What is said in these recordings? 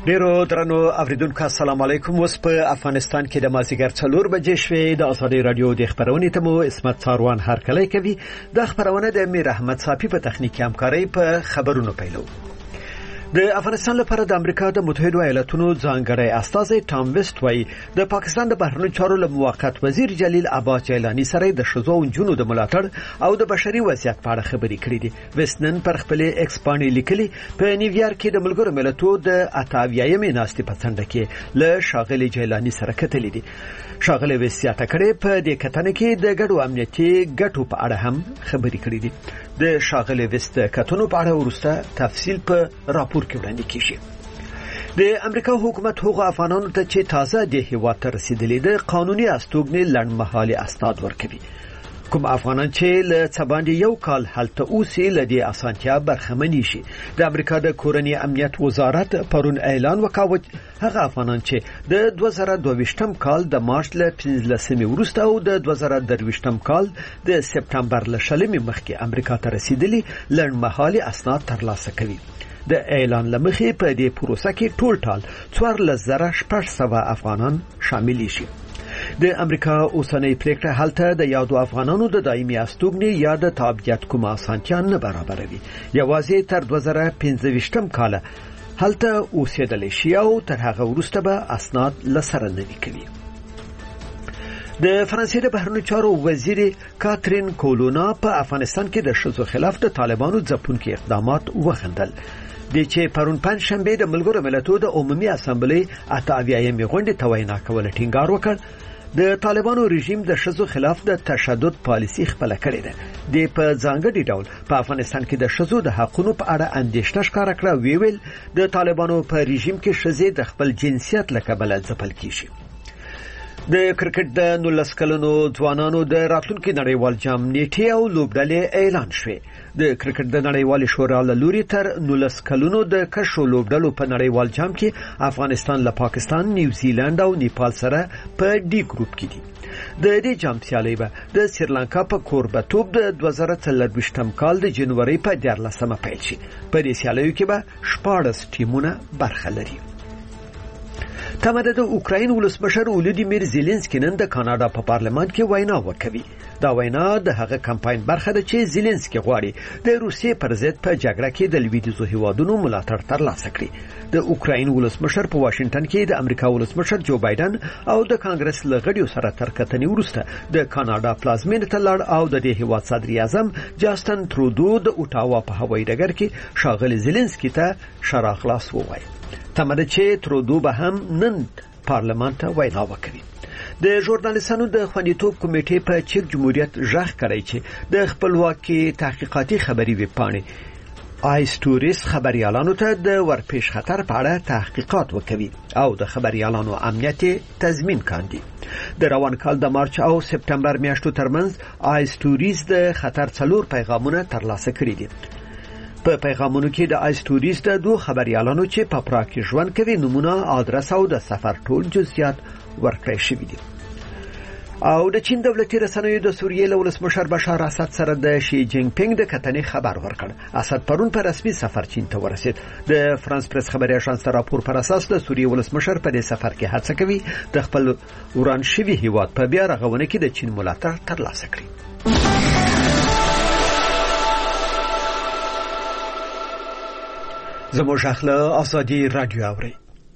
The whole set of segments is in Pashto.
ډیرو درنو اوریدونکو السلام علیکم. اوس په افغانستان کې د مازیګر 4 بجې شوې. د ازادي رادیو د خبرونې ته مو اسمت څاروان هرکلی کوي. د خبرونه د امیر احمد صافی په تخنیکی همکارۍ په خبرونو پیلو. د افغانستان لپاره د امریکا د متحده ایالاتونو ځانګړی استازی ټام ویسټ وايي د پاکستان د بهرنیو چارو له موقت وزیر جلیل عباس جیلانی سره د ښځو او نجونو د ملاتړ او د بشري وضعیت په اړه خبرې کړې دي. ویسټ نن پر خپل ایکس باندې لیکلي په نیویارک کې د ملګرو ملتونو د 28مې ناستې په څنډه کې له شاغلي جیلانی سره کتلې دي. شاغلي ویسټ کړي په دې کتنه کې د ګډو امنیتي ګټو په اړه هم خبرې کړې دي. د شاغلي ویسټ کتنو په اړه ورسته تفصیل په راپور کې وړاندې کیږي. د امریکا حکومت هغه افغانانو ته چې تازه د هیواد ته رسیدلي د قانوني استوګنې لړمحالي اسناد ورکوي. کوم افغانان چې له څباندې یو کال هلته اوسي لدی اسانتیا برخمنی شي. د امریکا د کورنۍ امنیت وزارت پرون اعلان وکاوه هغه افغانان چې د 2022م کال د مارچ له 15مې وروسته او د 2023م کال د سپتمبر له 20مې مخکې امریکا ته رسیدلي لړمحالي اسناد ترلاسه کوي. د اعلان لمخې په دې پروسه کې ټول 14,600 افغانان شامل شي. د امریکا اوسنۍ پریکړه هلته د یادو افغانانو د دایمي استوګنې یا د تابعیت کومه اسانتیا نه برابروي. یوازې تر 2025م کال هلته اوسېدل شي او تر هغه وروسته به اسناد لسره نوي کوي. د فرانسې د بهرنیو چارو وزیر کاترین کولونا په افغانستان کې د ښځو خلاف د طالبانو ځپونکي اقدامات وغندل. د چې پرون پنځشنبه د ملګرو ملتونو د عمومي اسامبلې 28مې غونډې ته وینا کول ټینګار وکړ. د طالبانو رژیم د ښځو خلاف د تشدد پالیسي خپل کړې ده. د په ځانګړي ډول په افغانستان کې د ښځو د حقوقو په اړه اندېښنه ښکاره کړه. ویل د طالبانو په رژیم کې ښځې د خپل جنسیت له کبله ځپل کیږي. د کرکټ د 19 کلنو ځوانانو د راتلونکي نړیوال جام نیټه او لوبډلې اعلان شوه. د کرکټ د نړیوال شورا له لوري تر 19 کلنو د کشو لوبډلو په نړیوال جام کې افغانستان له پاکستان، نیوزیلند او نیپال سره په ډي ګروپ کې دي. د دې جام سیالي به د سریلانکا په کوربتوب د 2024م کال د جنوري په 14مه پیل شي. په دې سیالیو کې به 14 ټیمونه برخه لري. تمه د اوکراین ولسمشر ولودیمیر زيلنسکي نن د کاناډا په پارلمان کې وینا وکړي. دا وینا د هغه کمپاین برخه ده چې زيلنسکي غواړي د روسیې پر ضد په جګړه کې د لویدیځو هیوادونو ملاتړ ترلاسه کړي. د اوکراین ولسمشر په واشنگټن کې د امریکا ولسمشر جو بایدن او د کانګرس لغړیو سره تر کتنې وروسته د کاناډا پلازمینې ته لاړ او د دې هیواد صدر اعظم جاستن ترودو د اوټاوا په هوایي ډګر کې شاغلي زيلنسکي ته شراخلاص ووایي. تمره چې ترودو به هم نن پارلمان ته وینا وکړي. د ژورنالیستانو د خوندیتوب کمیټې په چک جمهوریت ژغ کړی چې د خپلواکي تحقیقاتي خبري ویبپاڼې آیسټوریس خبريالانو ته د ورپېښ خطر په اړه تحقیقات وکوي او د خبريالانو امنیت تضمین کاندي. د روان کال د مارچ او سپتمبر میاشتو ترمنځ آیسټوریس د خطر 4 پیغامونه ترلاسه کړي دي. په پیغامونو کې د آیسټوریس د 2 خبريالانو چې په پراګ کې ژوند کوي نمونه، ادرس او د سفر ټول جزئیات ورکړل شوي دي. او د چین دولتي رسنیو د سوریې له ولسمشر بشار اسد سره د شي جینګ پینګ د کتنې خبر ورکړ. اسد پرون په رسمي سفر چین ته ورسید. د فرانس پریس خبري اژانس راپور پر اساس د سوریې ولسمشر په دې سفر کې هڅه کوي د خپل وران شوي هیواد په بیا رغونه کې د چین ملاتړ ترلاسه کړي. زموږ اخله ازادي رادیو اوري.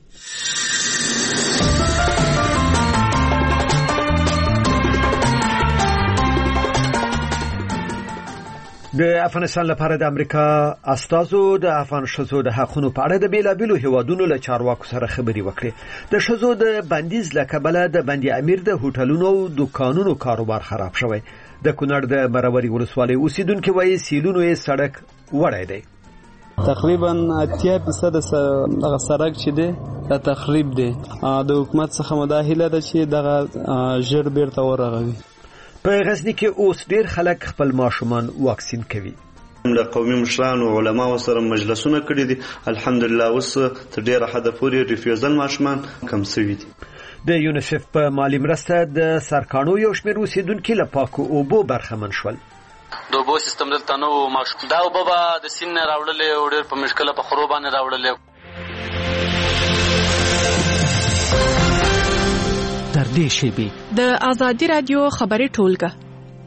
د افغانستان لپاره د امریکا استازو د افغان شذو د حقوقو په اړه د بیلابیلو هیوادونو له چارواکو سره خبري وکړي. د شذو د بندیز لکبله د بندي امیر د هوټلونو او دکانونو کاروبار خراب شوی. د کونړ د مروري ولسوالۍ اوسیدونکو وایي سیلونو یې سړک وړی دی. تقریبا 80% دغه سړک چې دی دا تخریب دی. د حکومت څخه مداخله ده چې دغه ژر بیرته ورغوي. په غزنی کې اوس ډیر خلک خپل ماشومان واکسین کوي. د قومي مشرانو علماو سره مجلسونه کړي دي. الحمدلله اوس تر ډیره حد پورې ریفیوزل ماشومان کم شوي دي. د یونیسف په مالی مرسته د سرکانو یو شمېر اوسیدونکو له پاکو اوبو برخمن شول. د اوبو سیستم دلته نو دا اوبه د سین راوړلې او ډېر په مشکله په خرو باندې راوړلې. نږدې شي. د آزادي رادیو خبري ټولګه.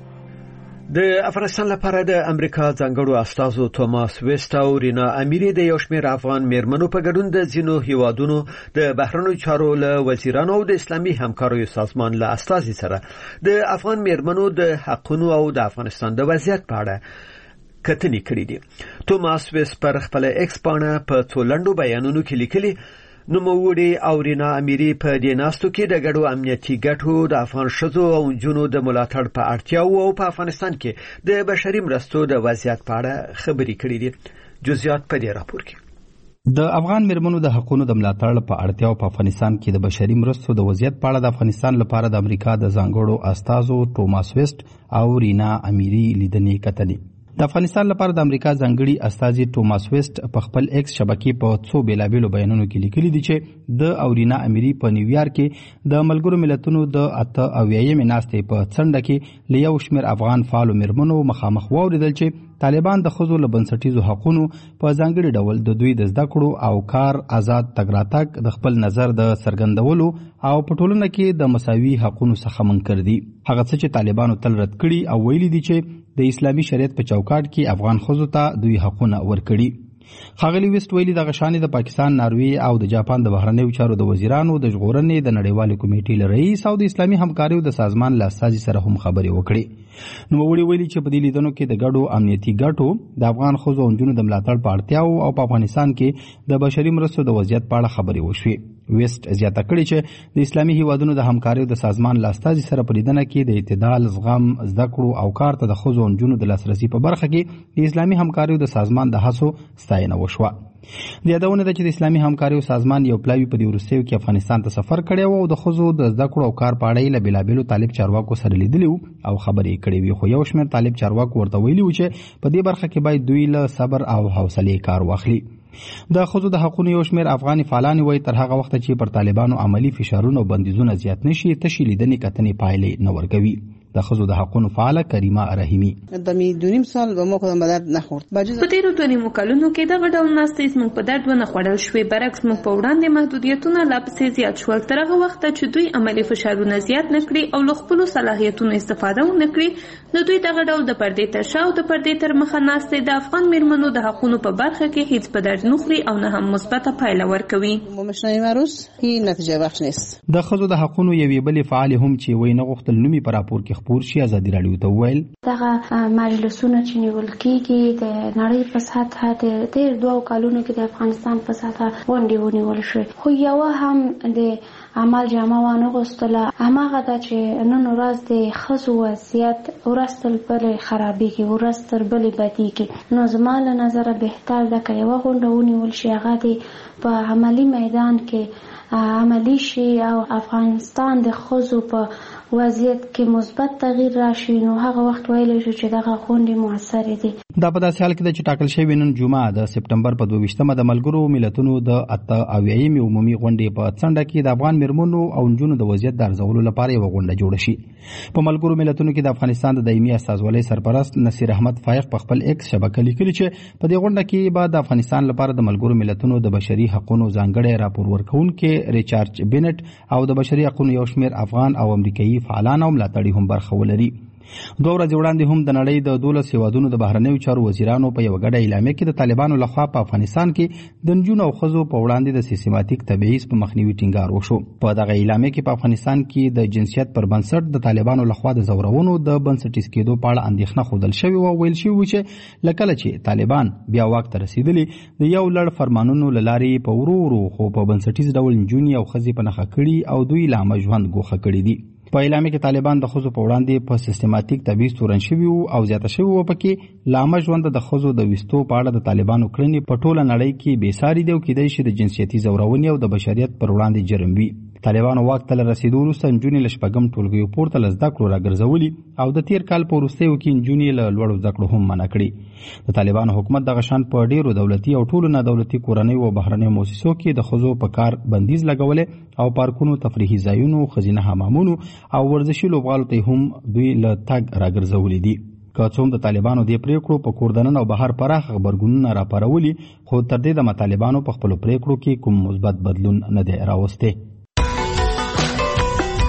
د افغانستان لپاره د امریکا ځانګړو استازو توماس ویسټ او رینا امیری د یو شمېر افغان میرمنو په ګډون د ځینو هیوادونو د بهرنیو چارو له وزیرانو او د اسلامي همکاریو سازمان له استازي سره د افغان میرمنو د حقوقو او د افغانستان د وضعیت په اړه کتنې کړې دي. توماس ویسټ پر خپل ایکس پاڼه په څو لنډو بیانونو کې لیکلي نوموړي او رینا امیری په دې ناستو کې د ګډو امنیتي ګټو د افغان ښځو او نجونو د ملاتړ په اړتیاو او په افغانستان کې د بشري مرستو د وضعیت په اړه خبرې کړې دي. جزئیات په دې راپور کې. د افغان میرمنو د حقوقو د ملاتړ په اړتیاو په افغانستان کې د بشري مرستو د وضعیت په اړه د افغانستان لپاره د امریکا د ځانګړو استازو توماس ویسټ او رینا امیری لیدنې کتلې. د افغانستان لپاره د امریکا ځانګړي استازي توماس ویسټ په خپل ایکس شبکې په څو بیلابېلو بیانونو کې لیکلي دي چې د اورینا امیری په نیویارک کې د ملګرو ملتونو د 88مې ناستې په څنډه کې له یو شمېر افغان فعالو میرمنو مخامخ واوریدل چې طالبان د ښځو له بنسټیزو حقوقو په ځانګړي ډول د دوی د زده کړو او کار آزاد تګ راتګ د خپل نظر د څرګندولو او په ټولنه کې د مساوي حقوقو څخه منکر دي. هغه څه چې طالبانو تل رد کړي او ویلي دي چې د اسلامي شریعت په چوکاټ کې افغان ښځو ته دوی حقونه ورکړي. ښاغلي ویسټ ویلي دغه شانې د پاکستان، ناروې او د جاپان د بهرنیو چارو د وزیرانو د ژغورنې د نړیوالې کمیټې له رئیس او د اسلامي همکاریو د سازمان له استازي سره هم خبرې وکړي. نوموړي ویلي چې په دې لیدنو کې د ګډو امنیتي ګټو، د افغان ښځو او نجونو د ملاتړ په اړتیاو او په افغانستان کې د بشري مرستو د وضعیت په اړه خبرې وشوې. ویسټ زیاته کړې چې د اسلامي هیوادونو د همکاریو د سازمان له استازي سره په لیدنه کې د اعتدال، زغم، زده کړو او کار ته د ښځو او نجونو د لاسرسي په برخه کې د اسلامي همکاریو د سازمان د هڅو ستاینه وشوه. د یادونه ده چې د اسلامي همکاریو سازمان یو پلاوی په دې وروستیو کې افغانستان ته سفر کړی و او د ښځو د زده کړو او کار په اړه له بیلابیلو طالب چارواکو سره لیدلي او خبرې کړې وي، خو یو شمېر طالب چارواکو ورته ویلي و چې په دې برخه کې باید دوی له صبر او حوصلې کار واخلي. د ښځو د حقوقو یو شمېر افغاني فعالان وایي تر هغه وخته چې پر طالبانو عملی فشارونه او بندیزونه زیات نشي، تشې لیدنې کتنې پایلې نه ورکوي. د ښځو د حقوقو فعاله کریمه رحیمی: د می 2.5 سال به موږ د درد نه خورد. په تیرو 2.5 کلونو کې دغه ډول ناستې زموږ په درد ونه خوړل شوې، برعکس موږ په وړاندې محدودیتونه لا پسې زیات شول. تر هغه وخته چې دوی عملی فشارونه زیات نه کړي او له خپلو صلاحیتونو استفاده ونه کړي، نو دوی دغه ډول د پردې تر شا او د پردې تر مخه ناستې د افغان میرمنو د حقوقو په برخه کې هیڅ په درد نه خوري او نه هم مثبته پایله ورکوي. مشنوي معروض هیڅ نتیجه بخش نیست. د ښځو د حقوقو یوې بلې فعال هم چې وای نه غوښتل نومي پر راپور کې خپور شي ازادي راډیو ته وویل دغه مجلسونه چې نیول کېږي د نړۍ په سطحه د تیر 2 کلونو کې د افغانستان په سطحه غونډې ونیول شوې، خو یوه هم د عمل جامه وانه غوښتله. هماغه ده چې نن ورځ د ښځو وضعیت ورځ تر بلې خرابېږي، ورځ تر بلې بدېږي. نو زما له نظره بهتر ده که یوه غونډه ونیول شي، هغه د په عملي میدان کې عملی شي او افغانستان د ښځو په وضعیت کې مثبت تغییر راشي، نو هغه وخت ویلی شو چې دغه غونډې موثرې دي. دا په داسې حال کې ده چې ټاکل شوې نن جمعه د سپټمبر په 22مه د ملګرو ملتونو د 88مې عمومي غونډې په څنډه کې د افغان میرمنو او نجونو د وضعیت د ارزولو لپاره یوه غونډه جوړه شي. په ملګرو ملتونو کې د افغانستان د دایمي استازولۍ سرپرست نصیر احمد فایق په خپل ایکس شبکه لیکلي چې په دې غونډه کې به د افغانستان لپاره د ملګرو ملتونو د بشري حقوقو ځانګړی راپور ورکوونکي ریچارډ بینټ او د بشري حقوقو یو شمېر افغان او امریکایي فعالان او ملاتړي هم برخه ولري. 2 ورځې وړاندې هم د نړۍ د 12 هیوادونو د بهرنیو چارو وزیرانو په یو ګډه اعلامیه کې د طالبانو لخوا په افغانستان کې د نجونو او ښځو په وړاندې د سیستماتیک تبعیض په مخنیوي ټینګار وشو. په دغه اعلامیه کې په افغانستان کې د جنسیت پر بنسټ د طالبانو لخوا د زورونو د بنسټیز کېدو په اړه اندېښنه ښودل شوې او ویل شوي چې لکه چې طالبان بیا واک ته رسیدلي د یو لړ فرمانونو له لارې په ورو ورو خو په بنسټیز ډول نجونې او ښځې په نښه کړي او دوی له عامه ژوند ګوښه کړي دي. په اعلامیه کې طالبان د ښځو په وړاندې په سیستماتیک تبعیض تورن شوي او زیاته شوي و. پکې له عامه ژوند د ښځو د ویستو په اړه د طالبانو کړنې په ټوله نړۍ کې بېساري دي او کیدای شي د جنسیتي زورونې او د بشریت پر وړاندې جرم وي. طالبانو واک ته رسیدو وروسته نجونې له شپږم ټولګیو پورته له زده کړو راګرځولي او د تیر کال په وروستیو کې نجونې له لوړو زده کړو هم منع کړي. د طالبانو حکومت دغه شان په ډیرو دولتي او ټولو نه دولتي کورنیو او بهرنیو مؤسسو کې د ښځو په کار بندیز لګولې او پارکونو، تفریحي ځایونو، ښځینه حمامونو او ورزشي لوبغالو ته هم دوی له تګ راګرځولي دي. که څوم د طالبانو د پریکړو په کور دننه او بهر پراخ خبرګونونه راپارولي، خو تر دې د طالبانو په خپلو پریکړو کې کوم مثبت بدلون نه دی راوستی.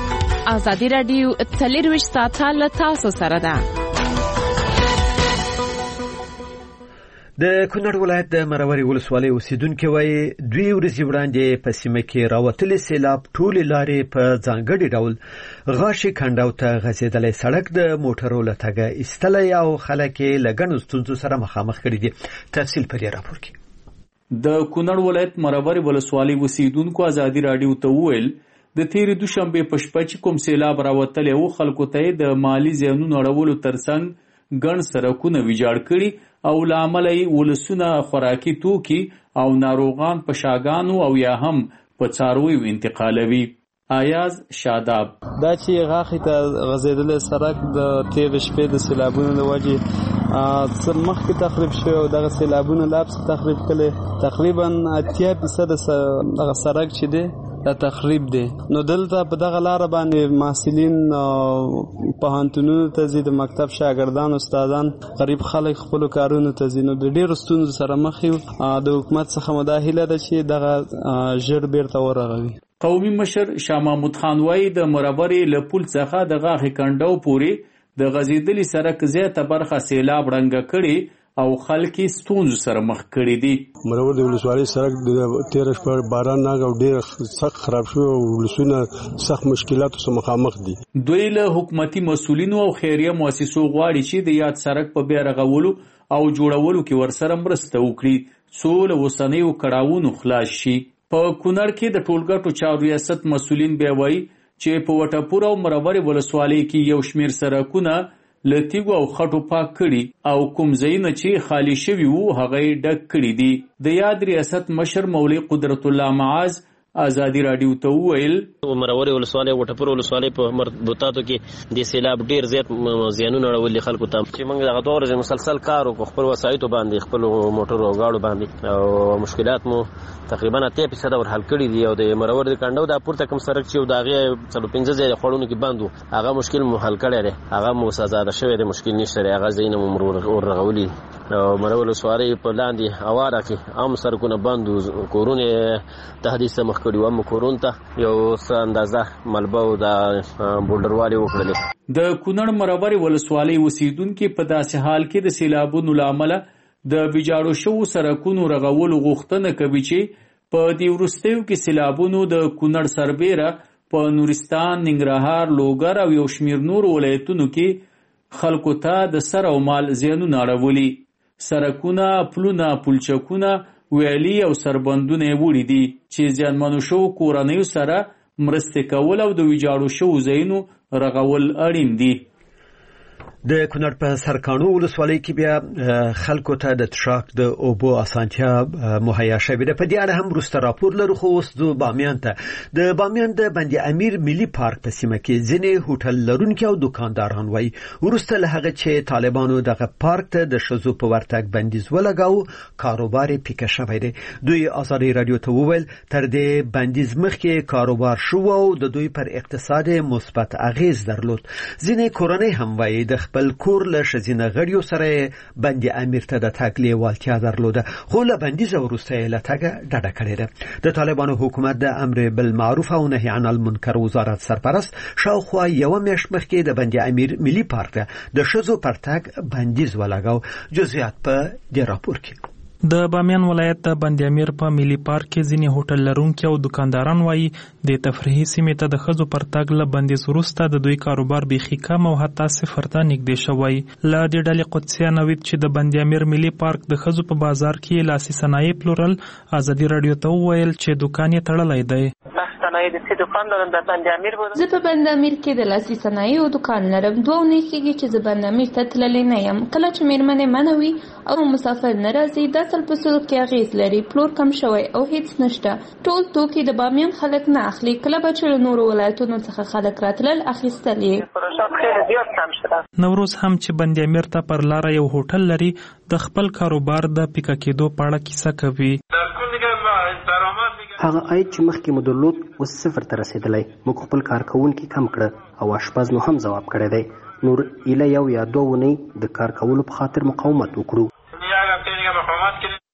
ازادي رادیو 24 ساعته له تاسو سره ده. د کونړ ولایت د مروري ولسوالۍ اوسیدونکو وایي 2 ورځې وړاندې په سیمه کې راوتلې سیلاب ټولې لارې په ځانګړي ډول غاشي کنداو ته غځېدلې سړک د موټرو له تګه ایستلې او خلک یې له ګڼو ستونزو سره مخامخ کړي دي. تفصیل په دې راپور کې. د کونړ ولایت مروري ولسوالۍ اوسیدونکو ازادي رادیو ته وویل د تیرې دوشنبه په شپه چې کوم سیلاب راوتلی و خلکو ته د مالی زیانونو اړولو ترڅنګ ګڼ سړکونه ویجاړ کړي او له امله یې ولسونه خوراکي توکي او ناروغان په شاګانو او یا هم په څارویو انتقالوي. ایاز شاداب دا چې غاښې ته غځېدلی سړک د تېرې شپې د سیلابونو له وجې مخکې تخریب شوی او دغه سیلابونو لاپس تخریب کړی. تقریبا 80% دغه سړک چې دی دا تخریب دی. نو دلته په دغه لاره باندې محصلین پوهنتونونو ته ځي، د مکتب شاګردان استادان غریب خلک خپلو کارونو ته ځي. نو د ډېرو ستونزو سره مخ یو. د حکومت څخه مو دا هیله ده چې دغه ژر بیرته ورغوي. قومي مشر شاه محمود خان وایي د مرورې له پل څخه د غاښې کنډو پورې د غځېدلي سړک زیاته برخه سیلاب ړنګه کړي او خلک ستونزو سره مخ کړي دي. مرور د ولسوالۍ سړک د 13 شپه باران راغی او ډېر سخت خراب شو او ولسونه سخت مشکلاتو سره مخامخ دي. دوی له حکومتي مسؤلینو او خیریه مؤسسو غواړي چې د یاد سړک په بیا رغولو او جوړولو کې ورسره مرسته وکړي څو له اوسنیو کړاوونو خلاص شي. په کونړ کې د ټولګټو چارو ریاست مسؤلین بیا وایي چې په وټپور او مرورې ولسوالۍ کې یو شمېر سړکونه له تیږو او خټو پاک کړي او کوم ځایونه چې خالي شوي وو هغه یې ډک کړي دي. د یاد ریاست مشر مولوي قدرت الله معاذ ازادي رادیو ته وویل مرورې ولسوالۍ وټپور ولسوالۍ په مربوطاتو کې د سیلاب ډیر زیات زیانونه اړولي خلکو ته چې موږ دغه 2 ورځې مسلسل کار وکړو خپل وسایطو باندې خپل موټرو او غاړو باندې او مشکلات مو تقریبا 80% ور حل کړي دي. او د مرور د کندو د پورته کوم سړک چې دغه 15 ځای خړونو کې بندو هغه مشکل مو حل کړی دی. هغه مو سزا شوی د مشکل نشته. هغه زینه مرور ورغولي او مرور ولسوالۍ په لاندې اواره کې عام سړکونه بندو کورونه تهدید مخ کړي و کورون ته یو څه اندازه ملبه او د بولډروالي وکړلې. د کونړ مرورې ولسوالۍ اوسیدونکو په داسې حال کې د سیلابونو له امله د ویجاړو شوو سړکونو رغولو غوښتنه کوي چې په دې وروستیو کې سیلابونو د کونړ سربیره په نورستان، ننګرهار، لوګر او یو شمېر نورو ولایتونو کې خلکو ته د سر او مال زیانونه اړولي. سړکونه، پلونه، پلچکونه، ویالي او سربندونه یې وړي دي چې زیانمنو شوو کورنیو سره مرستې کول او د ویجاړو شوو ځایونو رغول اړین دي. د کونړ په سرکانو ولسوالۍ کې بیا خلکو ته د تشاک د اوبو اسانتیا مهیا شوې ده. په دې اړه هم وروسته راپور لرو. خو اوس د بامیان ته د بامیان د بند امیر ملي پارک په سیمه کې ځینې هوټل لرونکي او دکانداران وایي وروسته له هغه چې طالبانو دغه پارک ته د ښځو په ورتګ بندیز ولګاوه کاروبار یې پیکه شوی دی. دوی ازادي رادیو ته وویل تر دې بندیز مخکې کاروبار شو او د دوی پر اقتصاد مثبت اغیز درلود. ځینې کورنۍ هم وایي د خپل کور له ښځینه غړیو سره بند امیر ته د تګ لیوالتیا درلوده خو له بندیز وروسته یې له تګه ډډه کړې ده. د طالبانو حکومت د امر بالمعروف او نهي عن المنکر وزارت سرپرست شاوخوا یو میاشت مخکې د بند امیر ملي پارک ته د ښځو پر تګ بندیز ولګاو. جزئیات په دې راپور کې. د بامیان ولایت د بند امیر په ملي پارک کې ځینې هوټل لرونکي او دکانداران وایي د تفریحي سیمې ته د ښځو پر تګ له بندیز وروسته د دوی کاروبار بیخي کم او حتی صفر ته نږدې شوی. له دې ډلې قدسیه نوید چې د بند امیر ملي پارک د ښځو په بازار کې لاسي صنایع پلورل ازادي رادیو ته وویل چې دکان یې تړلی دی. زه په بند امیر کې د لاسي صنایعو دکان لرم. 2 اونۍ کېږي چې زه بند امیر ته تللی نه یم. کله چې میرمنې منه وي او مسافر نه راځي دا سل په سلو کې اغېز لري. پلور کم شوی او هیڅ نشته. ټول توکي د بامیان خلک نه اخلي. کله به چې له نورو ولایتونو څخه خلک راتلل اخیستل یې. نوروز هم چې بند امیر ته پر لاره یو هوټل لري د خپل کاروبار د پیکه کېدو په اړه کیسه کوي. هغه عاید چې مخکې مو درلود اوس صفر ته رسېدلی. موږ خپل کارکوونکي کم کړه او اشپز نو هم ځواب کړی دی. نور ایله 1 یا 2 اونۍ د کار کولو په خاطر مقاومت وکړو.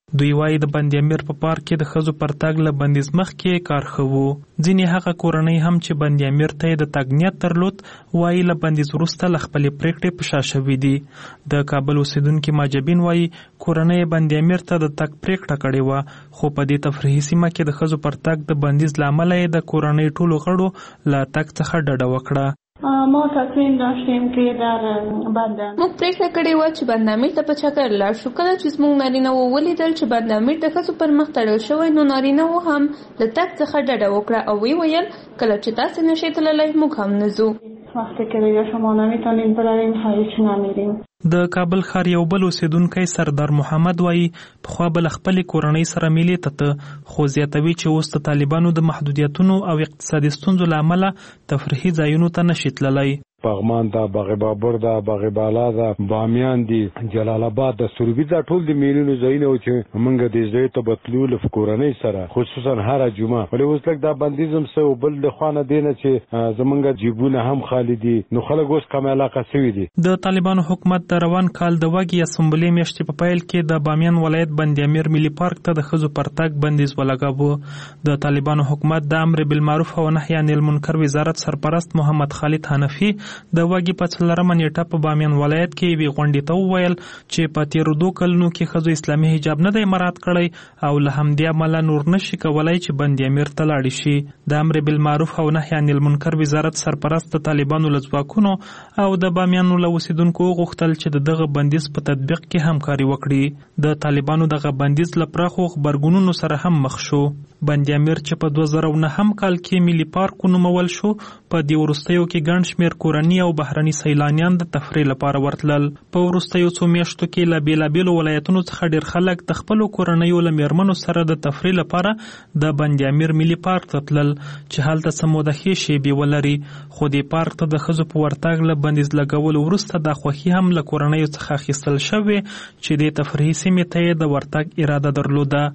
دوی وايي د بند امیر په پارک کې د ښځو پر تګ له بندیز مخکې کار ښه و. ځینې هغه کورنۍ هم چې بند امیر ته یې د تګ نیت درلود وايي له بندیز وروسته له خپلې پرېکړې په شا شوي دي. د کابل اوسیدونکي ماجبین وايي کورنۍ بند امیر ته د تګ پرېکړه کړې وه، خو په دې تفریحي سیمه کې د ښځو پر تګ د بندیز له امله یې د کورنۍ ټولو غړو له تګ څخه ډډه وکړه. ما تصمیم داشتیم که در بند موږ پرېکړه کړې وه چې بند امیر ته په چکر لاړ شو. کله چې زموږ نارینه وو ولیدل چې بند امیر د ښځو پر مخ تړل شوی، نو نارینه وو هم له تګ څخه ډډه وکړه او وی ویل کله چې تاسې نشئ تللی موږ هم نه ځو. وقتی که دیگه شما نمیتونیم برویم هیچ نمیریم. د کابل ښار یو بل اوسیدونکی سردار محمد وایي پخوا به له خپلې کورنۍ سره میلې ته، خو زیاتوي چې اوس د طالبانو د محدودیتونو او اقتصادي ستونزو له امله تفریحي ځایونو ته نشي تللی. پغمان دا، باغ بابر دا، باغ بالا دا، بامیان دی، جلال آباد دا، سروبي دا، ټول د میلونو ځایونه و چې موږ دې ځای ته بتلو له کورنۍ سره، خصوصا هر جمعه. ولې اوس لږ دا بندیزم څه او بل د خوانه دی نه چې زمونږ جیبونه هم خالی دي، نو خلک اوس کم علاقه شوي دي. د طالبانو حکومت د روان کال د وږي اسمبلې میاشتې په پیل کې د بامیان ولایت بند امیر ملي پارک ته د ښځو پر تګ بندیز ولګاوه. د طالبانو حکومت د امر بالمعروف او نهي عن المنکر وزارت سرپرست محمد خالد حنفي د وږي په 4 نیټه په بامیان ولایت کې یوې غونډې ته وویل چې په تېرو 2 کلونو کې ښځو اسلامي حجاب نه دی مراعات کړی او له همدې امله نور نشي کولی چې بند امیر ته لاړې شي. د امر بالمعروف او نهي عن المنکر وزارت سرپرست د طالبانو له ځواکونو او د بامیانو له اوسیدونکو وغوښتل چې د دغه بندیز په تطبیق کې همکاري وکړي. د طالبانو دغه بندیز له پراخو غبرګونونو سره هم مخ شو. بند امیر چې په 2009 کال کې ملي پارک ونومول شو، په دې وروستیو کې ګڼ شمېر کورني او بهرني سیلانیان د تفریح لپاره ورتلل. په وروستیو څو میاشتو کې له بېلابېلو ولایتونو څخه ډېر خلک د خپلو کورنیو له میرمنو سره د تفریح لپاره د بند امیر ملي پارک ته تلل چې هلته څه موده ښې شیبې ولري. خو دې پارک ته د ښځو په ورتګ له بندیز لګولو وروسته دا خوښي هم له کورنیو څخه اخیستل شوې چې دې تفریحي سیمې ته یې د ورتګ اراده درلوده.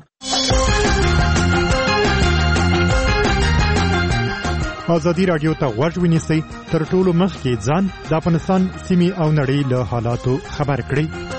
ازادي راډیو ته غوږ ونیسئ، تر ټولو مخکې ځان د افغانستان سیمې او نړۍ له حالاتو خبر کړئ.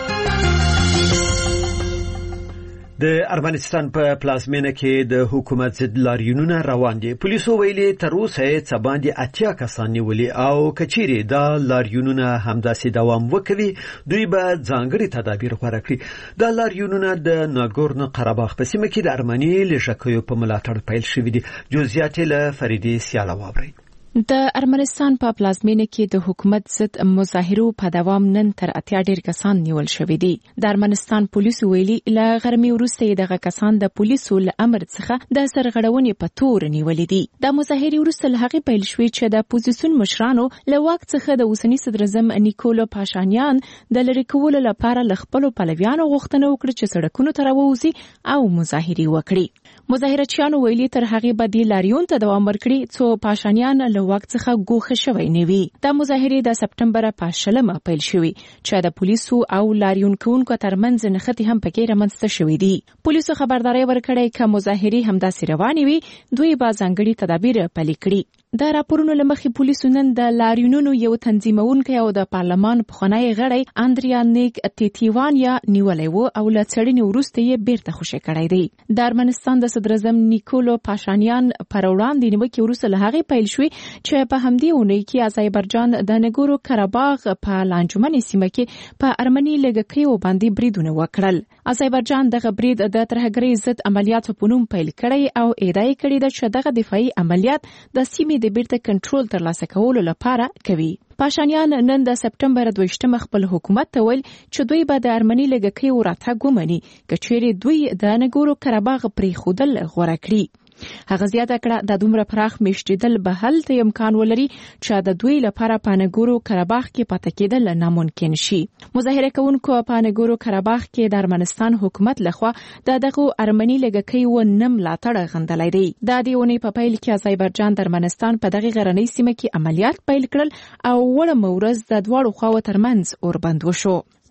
د ارمنستان په پلازمینه کې د حکومت ضد لاریونونه روان دي. پولیسو ویلي تر اوسه یې څه باندې 80 کسان نیولي او کچيري دا لاریونونه همداسې دوام وکوي دوی به ځانګړي تدابیر غوره کړي. دا لاریونونه د ناګورنو قرهباغ په سیمه کې د ارمني لژکیو په ملاتړ پیل شوي دي. جزئیات له فریدي سیاله واورئ. د ارمنستان په پلازمینه کې د حکومت ضد مظاهرو په دوام نن تر 80 ډیر کسان نیول شوي دي. د ارمنستان پولیسو ویلي له غرمې وروسته دغه کسان د پولیسو له امر څخه د سرغړونې په تور نیولې دي. د مظاهرې وروسته له هغې پیل شوې چې د اپوزیسیون مشرانو له واک څخه د اوسني صدر اعظم نیکولو پاشانیان د لرې کولو لپاره له خپلو پلویانو غوښتنه وکړه چې سړکونو ته راووځي او مظاهرې وکړي. مظاهرچیانو ویلي تر هغې به دې لاریون ته دوام ورکړي څو پاشانیان له واک څخه ګوښه شوی نه وي. دا مظاهرې د سپټمبر په 20 پیل شوې چې د پولیسو او لاریون کوونکو ترمنځ نښتې هم پکې رامنځته شوې دي. پولیسو خبرداري ورکړې چې مظاهرې همداسې روانې وي دوی به ځانګړي تدابیر پلي کړي. د راپورونو له مخې پولیسو نن د لاریونونو یو تنظیمونکی او د پارلمان پخوانی غړی اندریا نیک تیتیوانیا نیولی و او له څېړنې وروسته یې بیرته خوشی کړی دی. د ارمنستان د صدر اعظم نیکولو پاشانیان پر وړاندې نیوکې وروسته له هغې پیل شوې چې په همدې اونۍ کې آذربایجان د نګورو قرهباغ په لانجمنې سیمه کې په ارمني لږکیو باندې بریدونه وکړل. آذربایجان دغه برید د ترهګرۍ ضد عملیاتو په نوم پیل کړی او ادعا یې کړې ده چې دغه دفاعي عملیات د سیمې د بیرته کنټرول ترلاسه کولو لپاره کوي. پاشانیان نن د سپټمبر 22 خپل حکومت ته ویل چې دوی به د ارمني لږکیو راتګ ومني که چیرې دوی د نګورو قرهباغ پرېښودل غوره کړي. هغه زیاته کړه د دومره پراخ میشتېدل به هلته امکان ولري چې د دوی لپاره په نګورو قرهباغ کې پاتې کېدل ناممکن شي. مظاهره کوونکو په نګورو قرهباغ کې د ارمنستان حکومت لخوا دغه ارمني لږکیو نه ملاتړ غندلی دی. د دې اونۍ په پیل کې آذربایجان د ارمنستان په دغه غرنۍ سیمه کې عملیات پیل کړل او وړه ورځ د دواړو خواو ترمنځ اوربند وشو.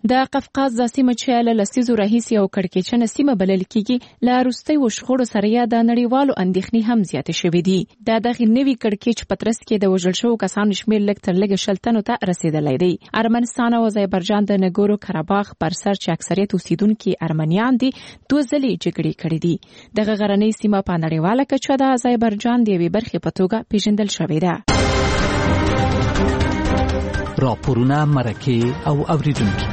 د قفقاز د سیمه چې له لسیزو راهیسې یو کړکېچنه سیمه بلل کېږي له وروستیو شخړو سره یې د نړیوالو اندېښنې هم زیاتې شوې دي. د دغې نوي کړکېچ په ترڅ کې د وژل شوو کسانو شمېر لږ تر لږه 100 تنو ته رسېدلی دی. ارمنستان او آذربایجان د نګورو کاراباخ پر سر چې اکثریت اوسیدونکي ارمنیان دي 2 ځلې جګړې کړې دي. دغه غرنۍ سیمه په نړیواله کچه د آذربایجان د یوې برخې په توګه پیژندل شوې ده. راپورونه، مرکې او اوریدونکي.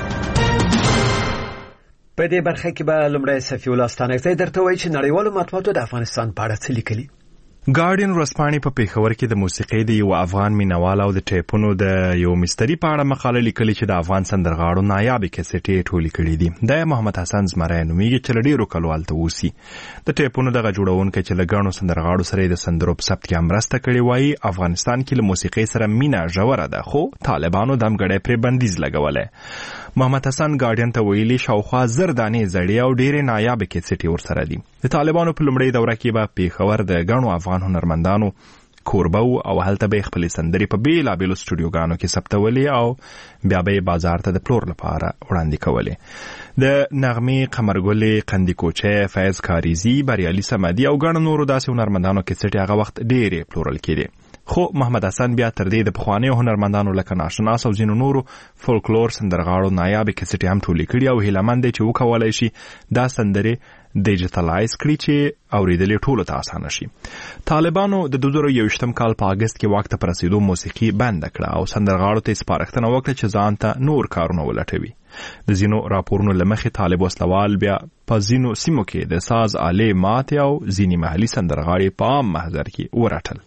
په دې برخه کې به لومړی صفي الله ستانکزی درته وایي چې نړیوالو مطبوعاتو د افغانستان په اړه څه لیکلي. ګارډین ورځپاڼې په پیښور کې د موسیقۍ د یو افغان مینوال او د ټیپونو د یو مستری په اړه مقاله لیکلې چې د افغان سندرغاړو نایابې کیسټې ټولې کړې دي. د محمد حسن زمری نومیږي چې له ډېرو کلو هلته اوسي. د ټیپونو دغه جوړونکی چې له ګڼو سندرغاړو سره د سندرو په ثبت کې مرسته کړې وایي افغانستان کې له موسیقۍ سره مینه ژوره ده، خو طالبانو دمګړی پرې بندیز لګولی. محمد حسن ګارډین ته ویلي شاوخوا 10 دانې زړې او ډېرې نایابې کیسټې ورسره دي. د طالبانو په لومړۍ دوره کې به پیښور د ګڼو افغان هنرمندانو کوربه او هلته به خپلې سندرې په بیلابیلو سټوډیوګانو کې ثبتولې او بیا به بازار ته د پلور لپاره وړاندې کولې. د نغمې، قمرګلې، قندیکوچې، فیض کاریزي، بریالي سمدي او ګڼو نورو داسې هنرمندانو کیسټې هغه وخت ډېرې پلورل کېدې. خو محمد حسن بیا تر دې د پخوانیو هنرمندانو لکه ناشناس او ځینو نورو فولکلور سندرغاړو نایابې کیسټې هم ټولې کړي او هیلهمند دی چې وکولی شي دا سندرې ډیجیټلایز کړي چې اوریدل یې ټولو ته اسانه شي. طالبانو د 2021 کال په اگست کې واک ته په رسېدو موسیقي بنده کړه او سندرغاړو ته سپارښتنه وکړه چې ځان ته نور کارونه ولټوي. د ځینو راپورونو له مخې طالب وسلوال بیا په ځینو سیمو کې د ساز آلې ماتې او ځینې محلي سندرغاړي په عام محضر کې ورټل.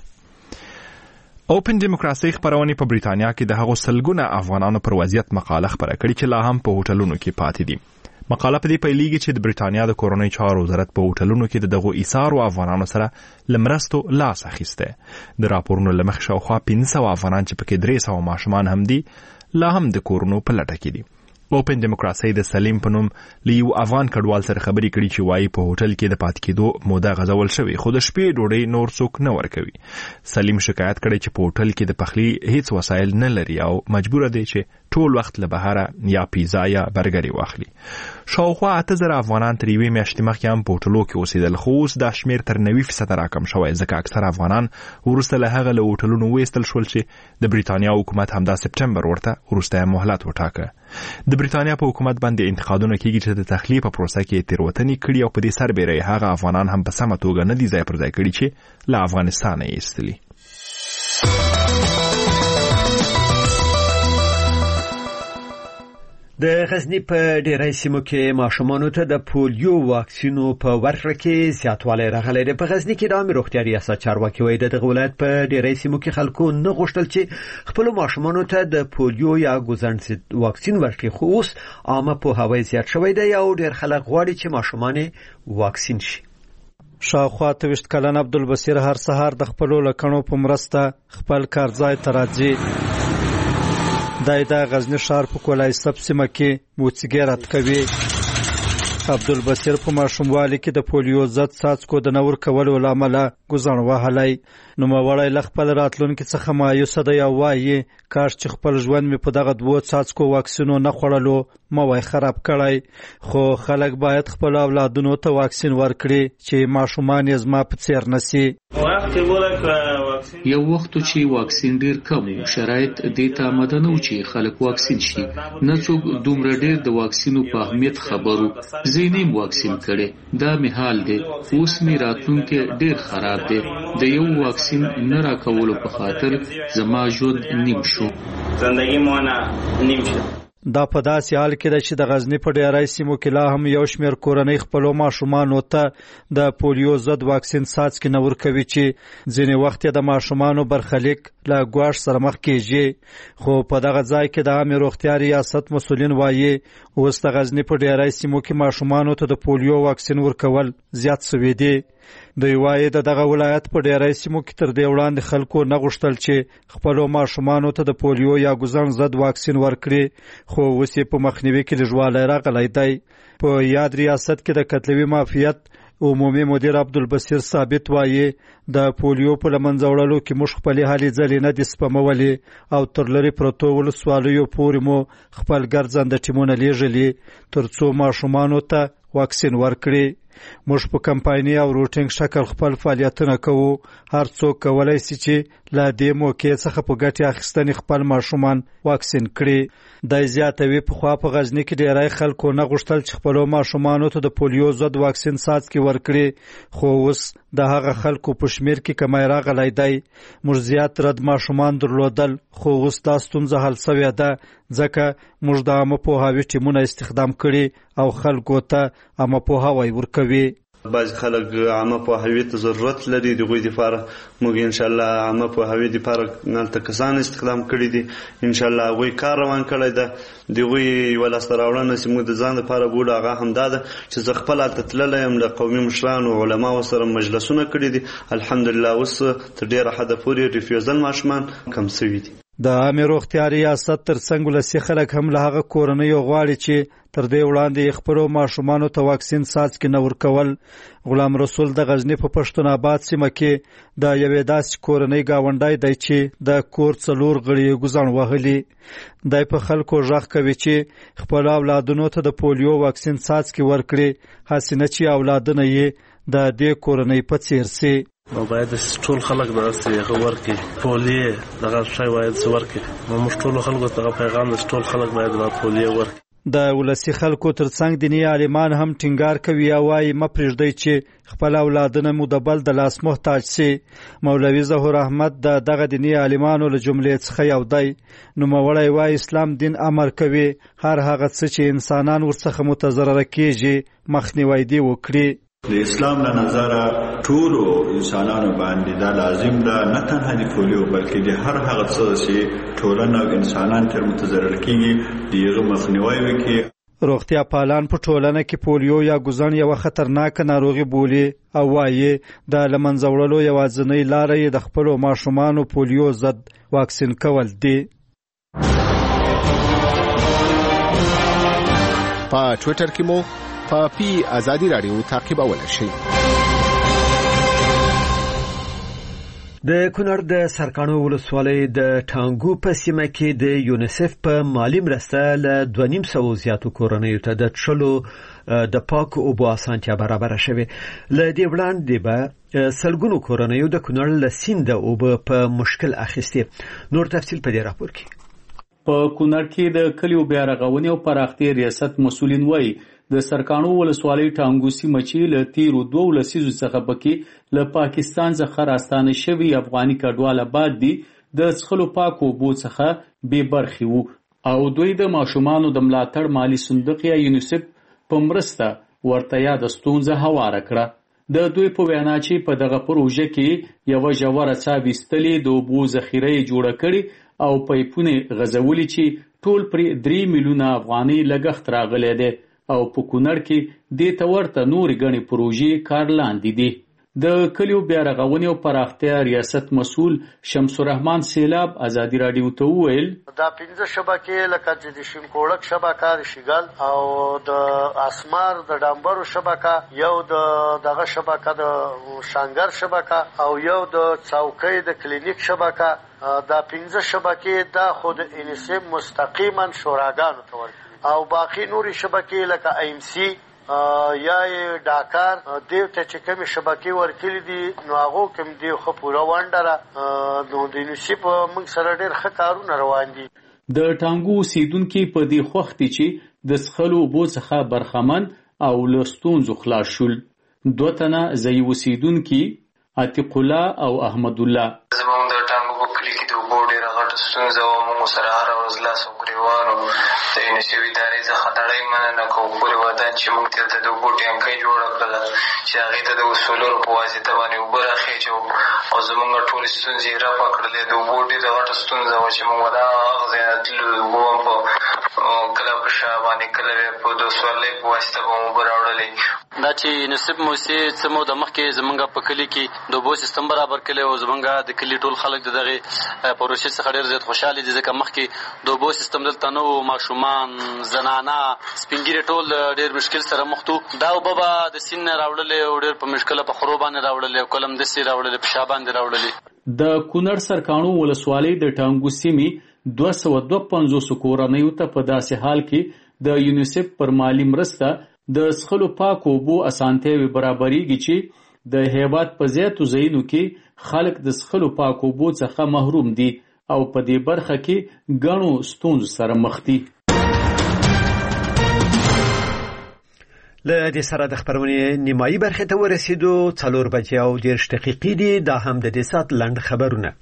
اوپن ډیموکراسي خبرونه په بریتانیا کې د هغو سلګونه افغانانو پر وضعیت مقاله خبره کړې چې لا هم په هوټلونو کې پاتې دي. مقاله په دې پیلېږي چې د بریتانیا د کورنۍ چارو وزارت په هوټلونو کې دغه ایثارو افغانانو سره لمرستو لاس اخیسته. د راپورونو له مخې شاوخوا 500 افغانان چې پکې 300 ماشومان هم دي لا هم د کورونو په لټه کې دي. اوپن ډیموکراسي د سلیم په نوم له یو افغان کډوال سره خبرې کړي چې وایي په هوټل کې د پاتې کېدو موده غځول شوې خو د شپې ډوډۍ نور څوک نه ورکوي. سلیم شکایت کړی چې په هوټل کې د پخلي هیڅ وسایل نه لري او مجبور دی چې ټول وخت له بهره یا پیزا یا برګر واخلي. شاوخوا 8000 افغانان تر یوې میاشتې مخکې هم په هوټلو کې اوسېدل خو اوس دا شمېر تر 90% راکم شوی ځکه اکثر افغانان وروسته له هغه له هوټلونو وایستل شول چې د بریتانیا حکومت همدا سپټمبر ورته وروسته مهلت وټاکه. د بریتانیا په حکومت باندې انتقادونه کیږي چې د تخلیه په پروسه کې تیروتنې کړي او په دې سربېره هغه افغانان هم په سمه توګه نه دي ځای پر ځای کړي چې له افغانستانه یې ایستلي. د غزنی په ډیری سیمو کې ماشومانو ته د پولیو واکسینو په ورکړه کې زیاتوالی راغلی دی. په غزنی کې د عامه روغتیا ریاست چارواکي وایي د دغه ولایت په ډیری سیمو کې خلکو نه غوښتل چې خپل ماشومانو ته د پولیو یا ګوزڼ ضد واکسین ورکړي خو اوس عامه پوهاوی زیات شوی دی او ډیر خلک غواړي چې ماشومان واکسین شي. شاوخوا 23 کلن عبدالبصیر هر سهار د خپل لکڼو په مرسته خپل کارځای ته راځي. د غزنی ښار په کولای سب سیمه کې موسیقي رات کوي. عبدالبصیر په ماشوموالي کې د پولیو ضد څاڅکو د نور کولو لامل ګوزڼ وهلی. نوموړی له خپل راتلونکي څخه مایوس دی او وایي کاش چې خپل ژوند مې په دغه 2 څاڅکو واکسینو نه خوړلو ما وای خراب کړی. خو خلک باید خپل اولادونو ته واکسین ورکړي چې ماشومان یې زما په څیر نسی. یو وخت چې واکسین ډیر کم و شرایط دې ته آماده نه و چې خلک واکسین شي. نه څوک دومره ډیر د واکسینو په اهمیت خبرو. زه نیم واکسین کړی دا می حال دی. اوس می راتلونکي ډیر خراب دی. د یو واکسین نه راکولو په خاطر زما ژوند نیم شو. زندگی مو نیم شو. دا په داسې حال کې ده چې د غزنی په ډیری سیمو کې لا هم یو شمېر کورنۍ خپلو ماشومانو ته د پولیو ضد واکسین څاڅکي نه ورکوي چې ځینې وخت یې د ماشومانو برخلیک له ګواښ سره مخ کېږي. خو په دغه ځای کې د عامې روغتیا ریاست مسؤلین وایي اوس د غزنی په ډیری سیمو کې ماشومانو ته د پولیو واکسین ورکول زیات شوي دي. دوی وایي دغه ولایت په ډیری سیمو کې تر دې وړاندې خلکو نه غوښتل چې خپلو ماشومانو ته د پولیو یا ګوزڼ ضد واکسین ورکړي خو اوس یې په مخنیوي کې لږوالی راغلی دی. په یاد ریاست کې د کتلوي معافیت عمومي مدیر عبدالبصیر ثابت وایي د پولیو په لمنځه وړلو کې موږ خپلې هلې ځلې نه دي سپمولې او تر لرې پرتو ولسوالیو پورې مو خپل ګرځنده ټیمونه لیږلي تر څو ماشومانو ته واکسین ورکړي. موږ په کمپایني او روټینګ شکل خپل فعالیتونه کوو. هر څوک کولی شي چې له دې موقع څخه په ګټې اخیستنې خپل ماشومان واکسین کړي. دی زیاتوي پخوا په غزني کې ډیری خلکو نه غوښتل چې خپلو ماشومانو ته د پولیو ضد واکسین څاڅکي ورکړي، خو اوس د هغه خلکو په شمیر کې کمی راغلی دی. موږ زیات رد ماشومان درلودل، خو اوس دا ستونزه حل سوې ده ځکه موږ د عامه پوهاوي ټیمونه استخدام کړي او خلکو ته عامه پوهاوی ورکوي. بعض خلک عامه پوهاوي ته ضرورت لري، دغوی لپاره موږ ان شاء الله عامه پوهاوي لپاره نلته کسان استخدام کړي دي. ان شاء الله هغوی کار روان کړی ده. دغوی یوه لاسته راوړنه چې موږ د ځان لپاره بولو هغه همدا ده چې زه خپل هلته تللی یم، له قومي مشرانو علماو سره مجلسونه کړي دي. الحمدلله اوس تر ډېره حده پورې ریفیوزل ماشومان کم سوي دي. د عامې روغتیا ریاست ترڅنګ ولسي خلک هم له هغه کورنیو غواړي چې تر دې وړاندې خپلو ماشومانو ته واکسین څاڅکي نه ورکول. غلام رسول د غزني په پښتون آباد سیمه کې د یوې داسې کورنۍ ګاونډی دی چې د کور 4 غړي ګوزڼ وهلي. دی په خلکو غږ کوي چې خپل اولادونو ته د پولیو واکسین څاڅکي ورکړي، هسې نه چې اولادونه یې د دې کورنۍ په څیر سي. نو باید ټول خلک دغسې هغه ورکړي، پولیو دغه شی باید ورکړي. نو موږ ټولو خلکو ته دغه پیغام دی چې ټول خلک باید پولیو ورکړي. د ولسي خلکو ترڅنګ دیني عالمان هم ټینګار کوي او وایي مه پرېږدئ چې خپل اولادونه مو د بل د لاس محتاج سي. مولوي ظهور احمد د دغه دیني عالمانو له جملې څخه یو دی. نوموړی وایي اسلام دین امر کوي هر هغه څه چې انسانان ورڅخه متضرره کیږي مخنیوی دې وکړي. د اسلام له نظره ټولو انسانانو باندې دا لازم ده، نه تنها د پولیو بلکې د هر هغه څه چې ټولنه او انسانان تر متضرر کیږي د هغه مخنیوی وکړي. روغتیا پالان په ټولنه کې پولیو یا ګوزڼ یوه خطرناکه ناروغي بولي او وایي د له منځه وړلو یوازینۍ لاره یې د خپلو ماشومانو پولیو ضد واکسین کول دي. په ټویټر کې مو پی ازادي رادیو تعقیبولای شئ. د کونړ د سرکاڼو ولسوالۍ د ټانګو په سیمه کې د یونیسف په مالی مرسته له 250 زیاتو کورنیو ته د څښلو د پاکو اوبو اسانتیا برابره شوې. له دې وړاندې به سلګونو کورنیو د کونړ له سیند اوبه په مشکل اخیستې. نور تفصیل په دې راپور کې. په کونړ کې د کلیو بیا رغونې او پراختیا ریاست مسؤلین وایي د سرکاڼو ولسوالۍ ټانګو سیمه چې له تیرو 2 لسیزو څخه پکې له پاکستان څخه راستانه شوي افغاني کډواله بعد دي د څښلو پاکو اوبو څخه بې برخې وو او دوی د ماشومانو د ملاتړ مالی صندوق یا یونیسف په مرسته ورته یاده ستونزه هواره کړه. د دوی په وینا چې په دغه پروژه کې یوه ژوره څاه ویستلې د اوبو ذخیره یې جوړه کړې او پایپونه غځولي چې ټول پرې 3 میلیونه افغاني لګښت راغلی دی او په کونړ کې دې ته ورته نورې ګڼې پروژې کار لاندې دي. د کلیو بیا رغونې او پراختیا ریاست مسؤل شمس الرحمن سیلاب ازادي رادیو ته وویل دا 15 شبکې لکه د شینکوړک شبکه، د شیګل او د اسمار د ډامبرو شبکه، یو دغه شبکه د شانګر شبکه او یو د څوکۍ د کلینیک شبکه. دا 15 شبکې دا خود یونیسف مستقیما شوراګانو ته ورکړي او باقی نوري شبکې لکه ایم سی یا ډاکار دیو ته چې کومې شبکې ورکړي دي نو هغه کوم دی خو پوره وانډره نو د یونیسف موږ سره ډېر ښه کارونه روان دي. د ټانګو اوسیدونکي په دې خوښ دي چې د څښلو اوبو څخه برخمن او له ستونزو خلاص شول. 2 تنه ځایي اوسیدونکي عتیق الله او احمد الله زموږ د ټانګو په کلي کې د اوبو ډېره غټه ستونزه وه. موږ سره هره ورځ لاس او ګرېوانو د یونیسف ادارې څخه نړۍ مننه کوو پورې ودان چې موږ دلته د اوبو ټانکۍ جوړه کړله چې هغې ته د وسولرو په واسطه باندې اوبه راخېچوو او زموږ ټولې ستونزې یې رفع کړلې. د اوبو ډېره غټه ستونزه وه چې موږ دا هغه ځای نه تللو د اوبو هم په کله په شا باندې کله په د سورلۍ په واسطه به مو راوړلې. دا چې نصیب موسی څه مو د مخکې زمونږ په کلي کې د اوبو سیستم برابر کړی او زمونږ د کلي ټول خلک د دغې پروژې څخه ډېر زیات خوشحاله دي ځکه مخکې د اوبو سیستم دلته نه و، ماشومان، زنانه، سپین ږیري ټول ډېر مشکل سره مخ وو. دا اوبه به د سیند نه راوړلې او ډېر په مشکله په خرو باندې راوړلې او کله همداسې راوړلې په شا باندې راوړلې. د کونړ سرکاڼو ولسوالۍ د ټانګو سیمې 252 کورنیو ته په داسې حال کې د یونیسف پر مالی مرسته د څښلو پاکو اوبو اسانتیاوې برابرېږي چې د هیواد په زیاتو ځایونو کې خلک د څښلو پاکو اوبو څخه محروم دي او په دې برخه کې ګڼو ستونزو سره مخ دي. له دې سره د خبرونې نیمایي برخې ته ورسېدو. 4:30 دي. دا هم د دې سات لنډ خبرونه.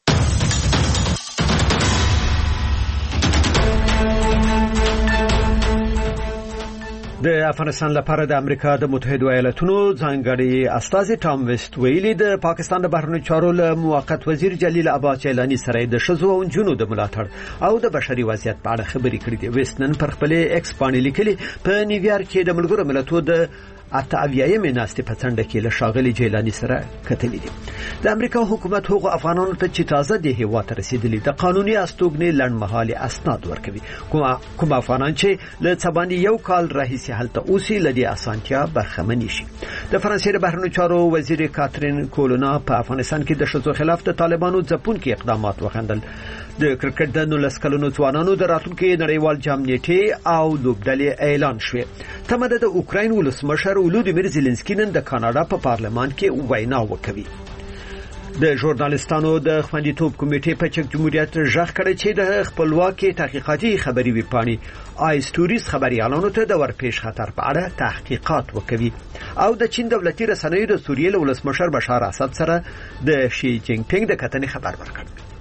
د افغانستان لپاره د امریکا د متحده ایالاتونو ځانګړي استازي ټام ویسټ ویلي د پاکستان د بهرنیو چارو له موقت وزیر جلیل عباس چیلانی سره د ښځو او نجونو د ملاتړ او د بشري وضعیت په اړه خبرې کړې دي. ویسټ نن پر خپل ایکس باندې لیکلي په نیویارک کې د ملګرو ملتونو د اتاویایمې ناستې په څنډه کې له ښاغلي جیلانی سره کتلې دي. د امریکا حکومت هغو افغانانو ته چې تازه د هیواد ته رسیدلي د قانوني استوګنې لنډمهالي اسناد ورکوي. کوم افغانان چې له څه باندې یو کال راهیسې هلته اوسي له دې اسانتیا برخمن شي. د فرانسې د بهرنیو چارو وزیر کاترین کولونا په افغانستان کې د ښځو خلاف د طالبانو ځپونکي اقدامات وخندل. د کرکټ د 19 کلنو ځوانانو د راتلونکي نړیوال جام نیټې او لوبډلې اعلان شوې. تمه ده د اوکراین ولسمشر ولودیمیر زيلنسکي نن د کاناډا په پارلمان کې وینا وکوي. د ژورنالستانو د خوندیتوب کمیټې په چک جمهوریت ژغ کړی چې د خپلواکي تحقیقاتي خبري ویبپاڼې آی سټوریز خبريالانو ته د ورپېښ خطر په اړه تحقیقات وکوي. او د چین دولتي رسنیو د سوریې ولسمشر بشار اسد سره د شي جینګ پینګ د کتنې خبر ورکړ.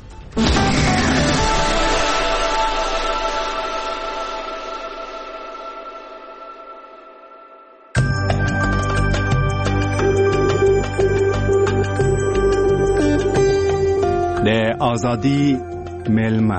د آزادی ملما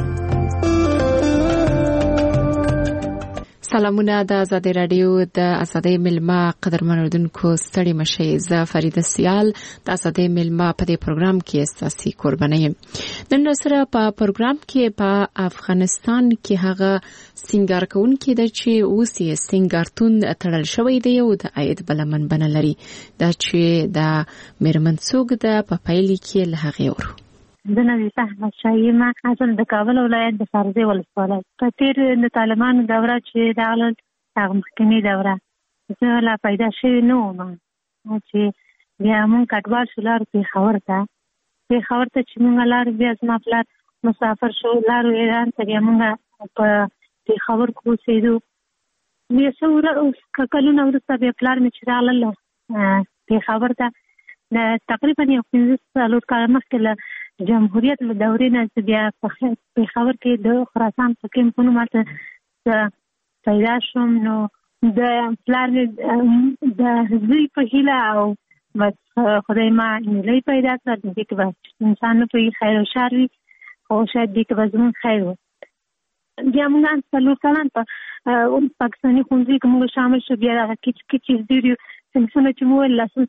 سلامونه د آزادی رادیو د آزادی ملما قدرمن اردوونکو ستړي مشي. زه فریده سیال د آزادی ملما په دې پروګرام کې اساسي قرباني یم. نن سره په پروګرام کې په افغانستان کې هغه سنگار کوونکې د چې اوسې سنگارتون تړل شوی دی او د عاید بلمن بنلري دا چې د میرمنڅوګ د په پایلې کې له هغه ورو د نویته احمد شایمه اصل د کابل ولایت د فرزي ولسوالۍ په تیر د طالبانو دوره چې د علل محکمې دوره زه لا پیدا شوی نه وم چې بیا مونږ کډوال شو لار په خبر ته چې مونږ لار بیا زما پلار مسافر شو لار ایران ته بیا مونږ په خبر کو سیدو بیا څوره کلونه ورسته بیا پلار مې چې علل په خبر ته تقریبا یو 15 کال مخکې جمهوریت له دورې نه بیا په خبر کې د خراسان په کې په نوم ته پیدا شوم. نو د پلان د زوی په هیله او بس خدای ما نه پیدا کړ د دې کې انسان په خیر او شر وي او شاید دې کې زمون خیر و. بیا موږ څلور کلان په پاکستاني ښوونځي کې موږ شامل شو. بیا هغه کې چې ډېر څنګه چې موږ لاسونه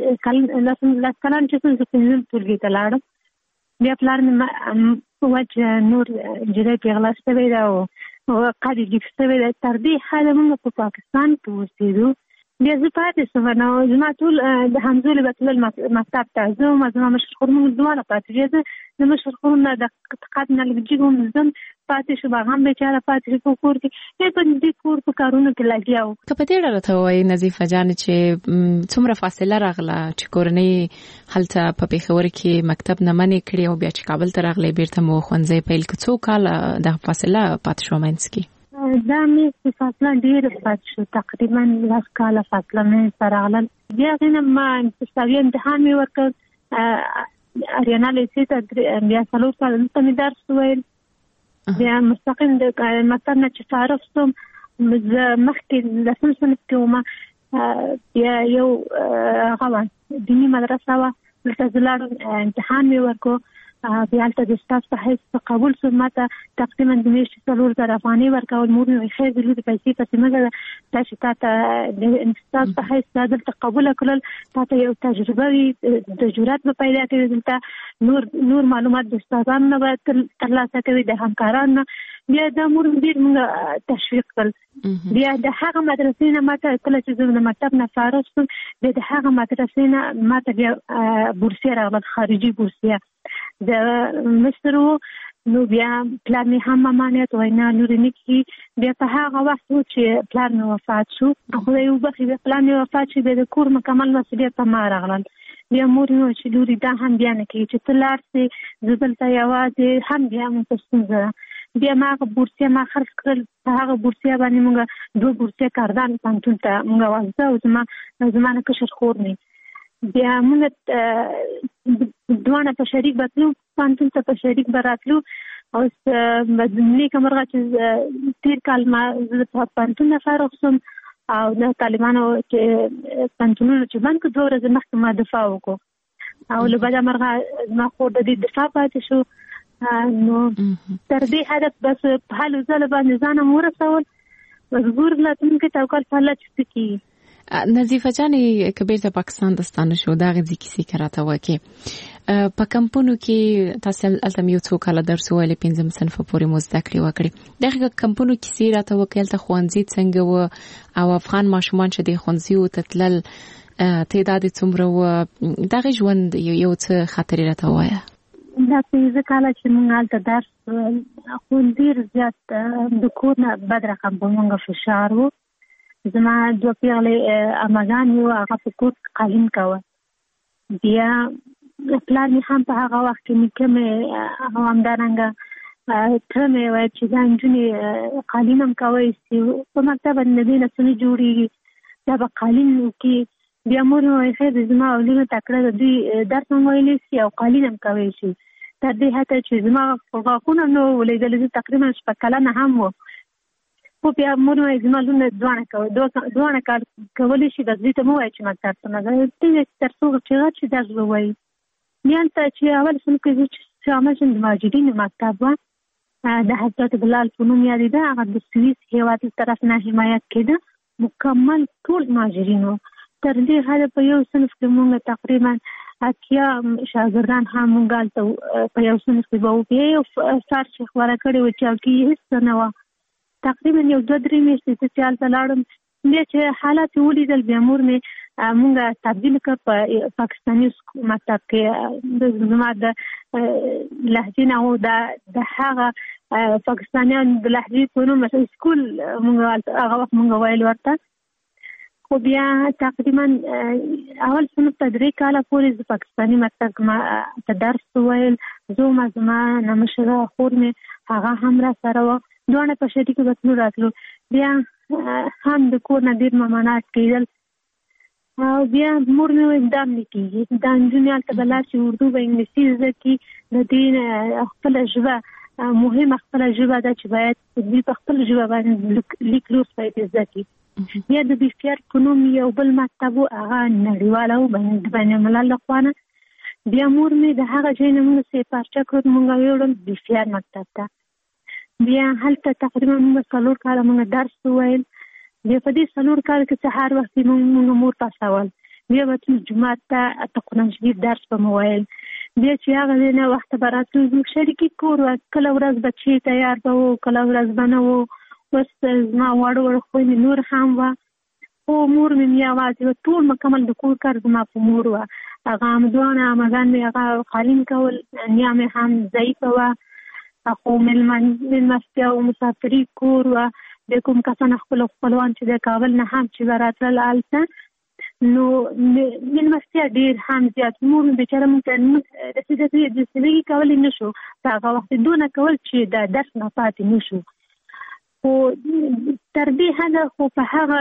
کلان چې څنګه ټولګي ته لاړم. بیا پلار مې وجه نور جدای پیغلا شوی دا او قاعده دې شوی دا تر دې حاله موږ په پاکستان کې اوسېدو. بیا زه پاتې شوم نو زما ټول د حمزه بتل مکتب ته زما مشهور موږ دواړه پاتې دي. د مشهورونه د قد نه لګیږم زم پاتې شو هغه بیچاره پاتې شو کور کې په دې کور په کارونو کې لګیاو. په دې اړه ته وایي نظیفه جان چې څومره فاصله راغله چې کورنۍ هلته په پیښور کې مکتب نه منې کړی او بیا چې کابل ته راغلی بیرته مو ښوونځی پیل کړ څو کاله د فاصله پاتې شو منځ کې؟ دا مې فاصله ډېره پاتې شو تقریبا 10 کاله فاصله مې سره راغله. بیا غوښنه ما استاوی امتحان مې ورکړ اریانا لیسې ته بیا څلور کاله مې درس ویل. بیا مستقیم د مکتب نه چې فارغ شوم مخکې لسم صنف کې وم بیا یو هغه دیني مدرسه وه دلته زه لاړم امتحان مې ورکړو بیا هلته د استاد په حیث قبول شو ماته تقریبا د میاشتې 4,000 افغانۍ ورکول مور مې خیر د لوري پیسې پسې مګر تاسو ته د استاد په حیث دلته قبول کړل تاسو یو تجربه وي د جرأت په پیدا کوي دلته نور معلومات د استادانو نه ترلاسه کوي د همکارانو بیا د مور ډیر موږ تشویق کړل بیا د هغه مدرسې نه ماته کله چې زه د مکتب نه فارغ شوم بیا د هغه مدرسې نه ماته بیا بورسیه راغله خارجي بورسیه د مصر نو بیا پلان مې هم امانت وینا لوري نکي بیا په هغه وخت چې پلان مې وفات شو خو یو بخي بیا پلان مې وفات شو د کور مکمل مسؤلیت په ما راغلل بیا مور مې چې لوري دا هم بیا نه کوي چې تلار سي زبلته یوازې هم بیا مې تاسو بیا ما بورسیه ما خرڅ کړل هغه بورسیه باندې موږ 2 بورسیه کاردان پانتون ته موږ وځو او زمانه کشر خور نه بیا موږ دوانه په شریک بتلو پانتون ته په شریک براتلو او مدني کمرغه چې تیر کال ما په پانتون نه فارغ شوم او د طالبانو چې پانتونونو چې باندې 2 ورځې مخکې ما دفاع وکړو او له بعده مرغه ما خو د دې دفاع پاتې شو نو تر دې هدف بس په حال ځل باندې ځان ورسول مجبور لاتم کې توکل په الله چې کی نظیفه جانې کبیر د پاکستان دستانه شو دا غږی کیسې کراته وکي په کمپونو کې تاسو التم یو څو کال درس ویلې 5 صنف پورې مزدکړې وکړي دغه کمپونو کې راته وکیل ته خوانزي څنګه و او افغان ماشومان چې د خوانزي او تتلل تعداد څومره و دغه ژوند یو څه خطرې راته وایي دا 5 کال چې موږ الته درس خو ډیر زیات د کور نه بد رقم په موږ فشار وو زما 2 پیغلې اماګان یو هغه په کور قالین کاوه بیا پلان مې هم په هغه وخت کې مې همدارنګه تر مې وای چې دا انجونې قالینم کوي چې په مکتب باندې نه څه جوړیږي دا به قالین کې بیا مور مې خیر زما اولینو تکړه دوی درس ویلې سي او قالینم کوي شي تر دې هته چې زما غاښونه نو ولېدل تقریبا 6 کلنه هم وو خو بیا مور مې زما لونه دوانه کار کولی شي د دې ته مو وای چې مکتب ته نه دې تر څو چې درس ووایي نیالته چې اول څنګه کې چې امازن د ماجدین مکتب د حضرت بلال فنون یادی ده هغه د سویس هیواد طرف نه حمایت کړي مکمل ټول ماجرینو تر دې حاله په یو صنف کې موږ تقریبا اتیا شاګردان هم موږ ته په یو صنف کې وو په سار شیخ ورا کړي و چې کې هیڅ نه و تقریبا یو 2-3 میاشتې چې چالت لاړم بیا چې حالات ولیدل بیا مور مې موږ تبدیل کړ په پاکستاني مکتب کې د زما د لهجې نه او د هغه پاکستانیان د لهجې په نوم سکول موږ هغه وخت موږ ویل ورته خو بیا تقریبا اول صنف ته 3 کاله پورې د پاکستاني مکتب ما ته درس ویل زما نمشره خور مې هغه هم را سره و دوه په شریک وڅلو راتلو بیا هم د کور نه ډیر ممانعت کېدل او بیا مور مې اقدام نکېږي دا انجونیال ته بلار چې اردو به انګلیسي زده کړي د دې خپل ژبه مهمه خپل ژبه ده چې باید دوی په خپل ژبه باندې لیک لوست باید زده کړي بیا د بیفیر په نوم یو بل مکتب هغه نړیواله و بین الملل لخوانه بیا مور مې د هغه ځای نه موږ سې پارچه کړو موږ یوړل بیفیر مکتب ته بیا هلته تقریبا موږ 4 کاله موږ درس وویل بیا په دې 4 کال کې سهار وختي موږ مور پاسول بیا به جمعه ته قرآن شریف درس په موبایل بیا چې هغه نه وخت براتو زموږ شریکي کور کله ورځ بچي تیار به وو کله ورځ بنه وو اوس ما وړ خو نور هم وا او مور مې یوازې ټول مکمل د کور کار زما په مور وا هغه امدوانه امغان مې هغه قالین کول نیامه هم ضعیفه وا اخو ملمستیا او مسافری کور و د کوم کسان خپلوان چې د کابل نه هم چې وراتل آلته نو ملمستیا ډیر هم زیات مور بیچاره مونږ د سیدې د سیدې کول نشو هغه وخت دونه کول چې د درس نه پاتې نشو او تر دې هغه خو په هغه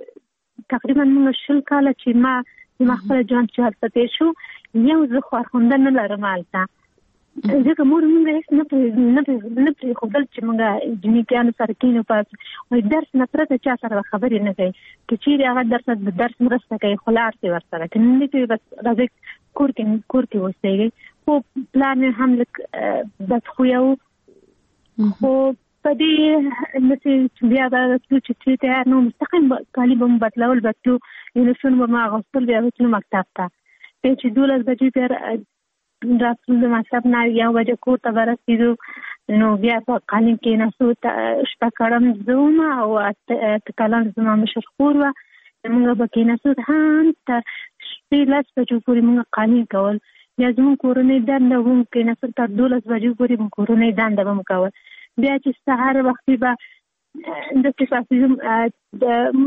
تقریبا موږ شل کاله چې ما خپل ځان چارته شو یو زه خو خوندن نه لرم آلته ځکه مور موږ هیڅ نه پرې خوبل چې موږ جنیکانو سره کینو پات او درس نه پرته چا سره خبرې نه کوي چې چیرې هغه درس مرسته کوي خو لار سي ورسره کنه نه کوي بس راځي کور کې اوسېږي خو پلان هم لک بدخویه و خو په دې نسې بیا به چې تیار نو مستقیم کالي به بدلول بتلو یونیفورم به ما اغوستل بیا بتلو مکتب ته بیا چې 12 بجې بیا راتلو د مکتب نه 1 بجې کور ته ورسېدو نو بیا په قالین کې ناسو شپه کړم زوم او کلان زما مشر خور وه موږ به کېناستو هم تر شپې 10 بجو پورې موږ قالین کول بیا زموږ کورنۍ دنده هم کېناستو تر 12 بجو پورې موږ کورنۍ دنده به مو کول بیا چې سهار وختي به داسې پاڅېدم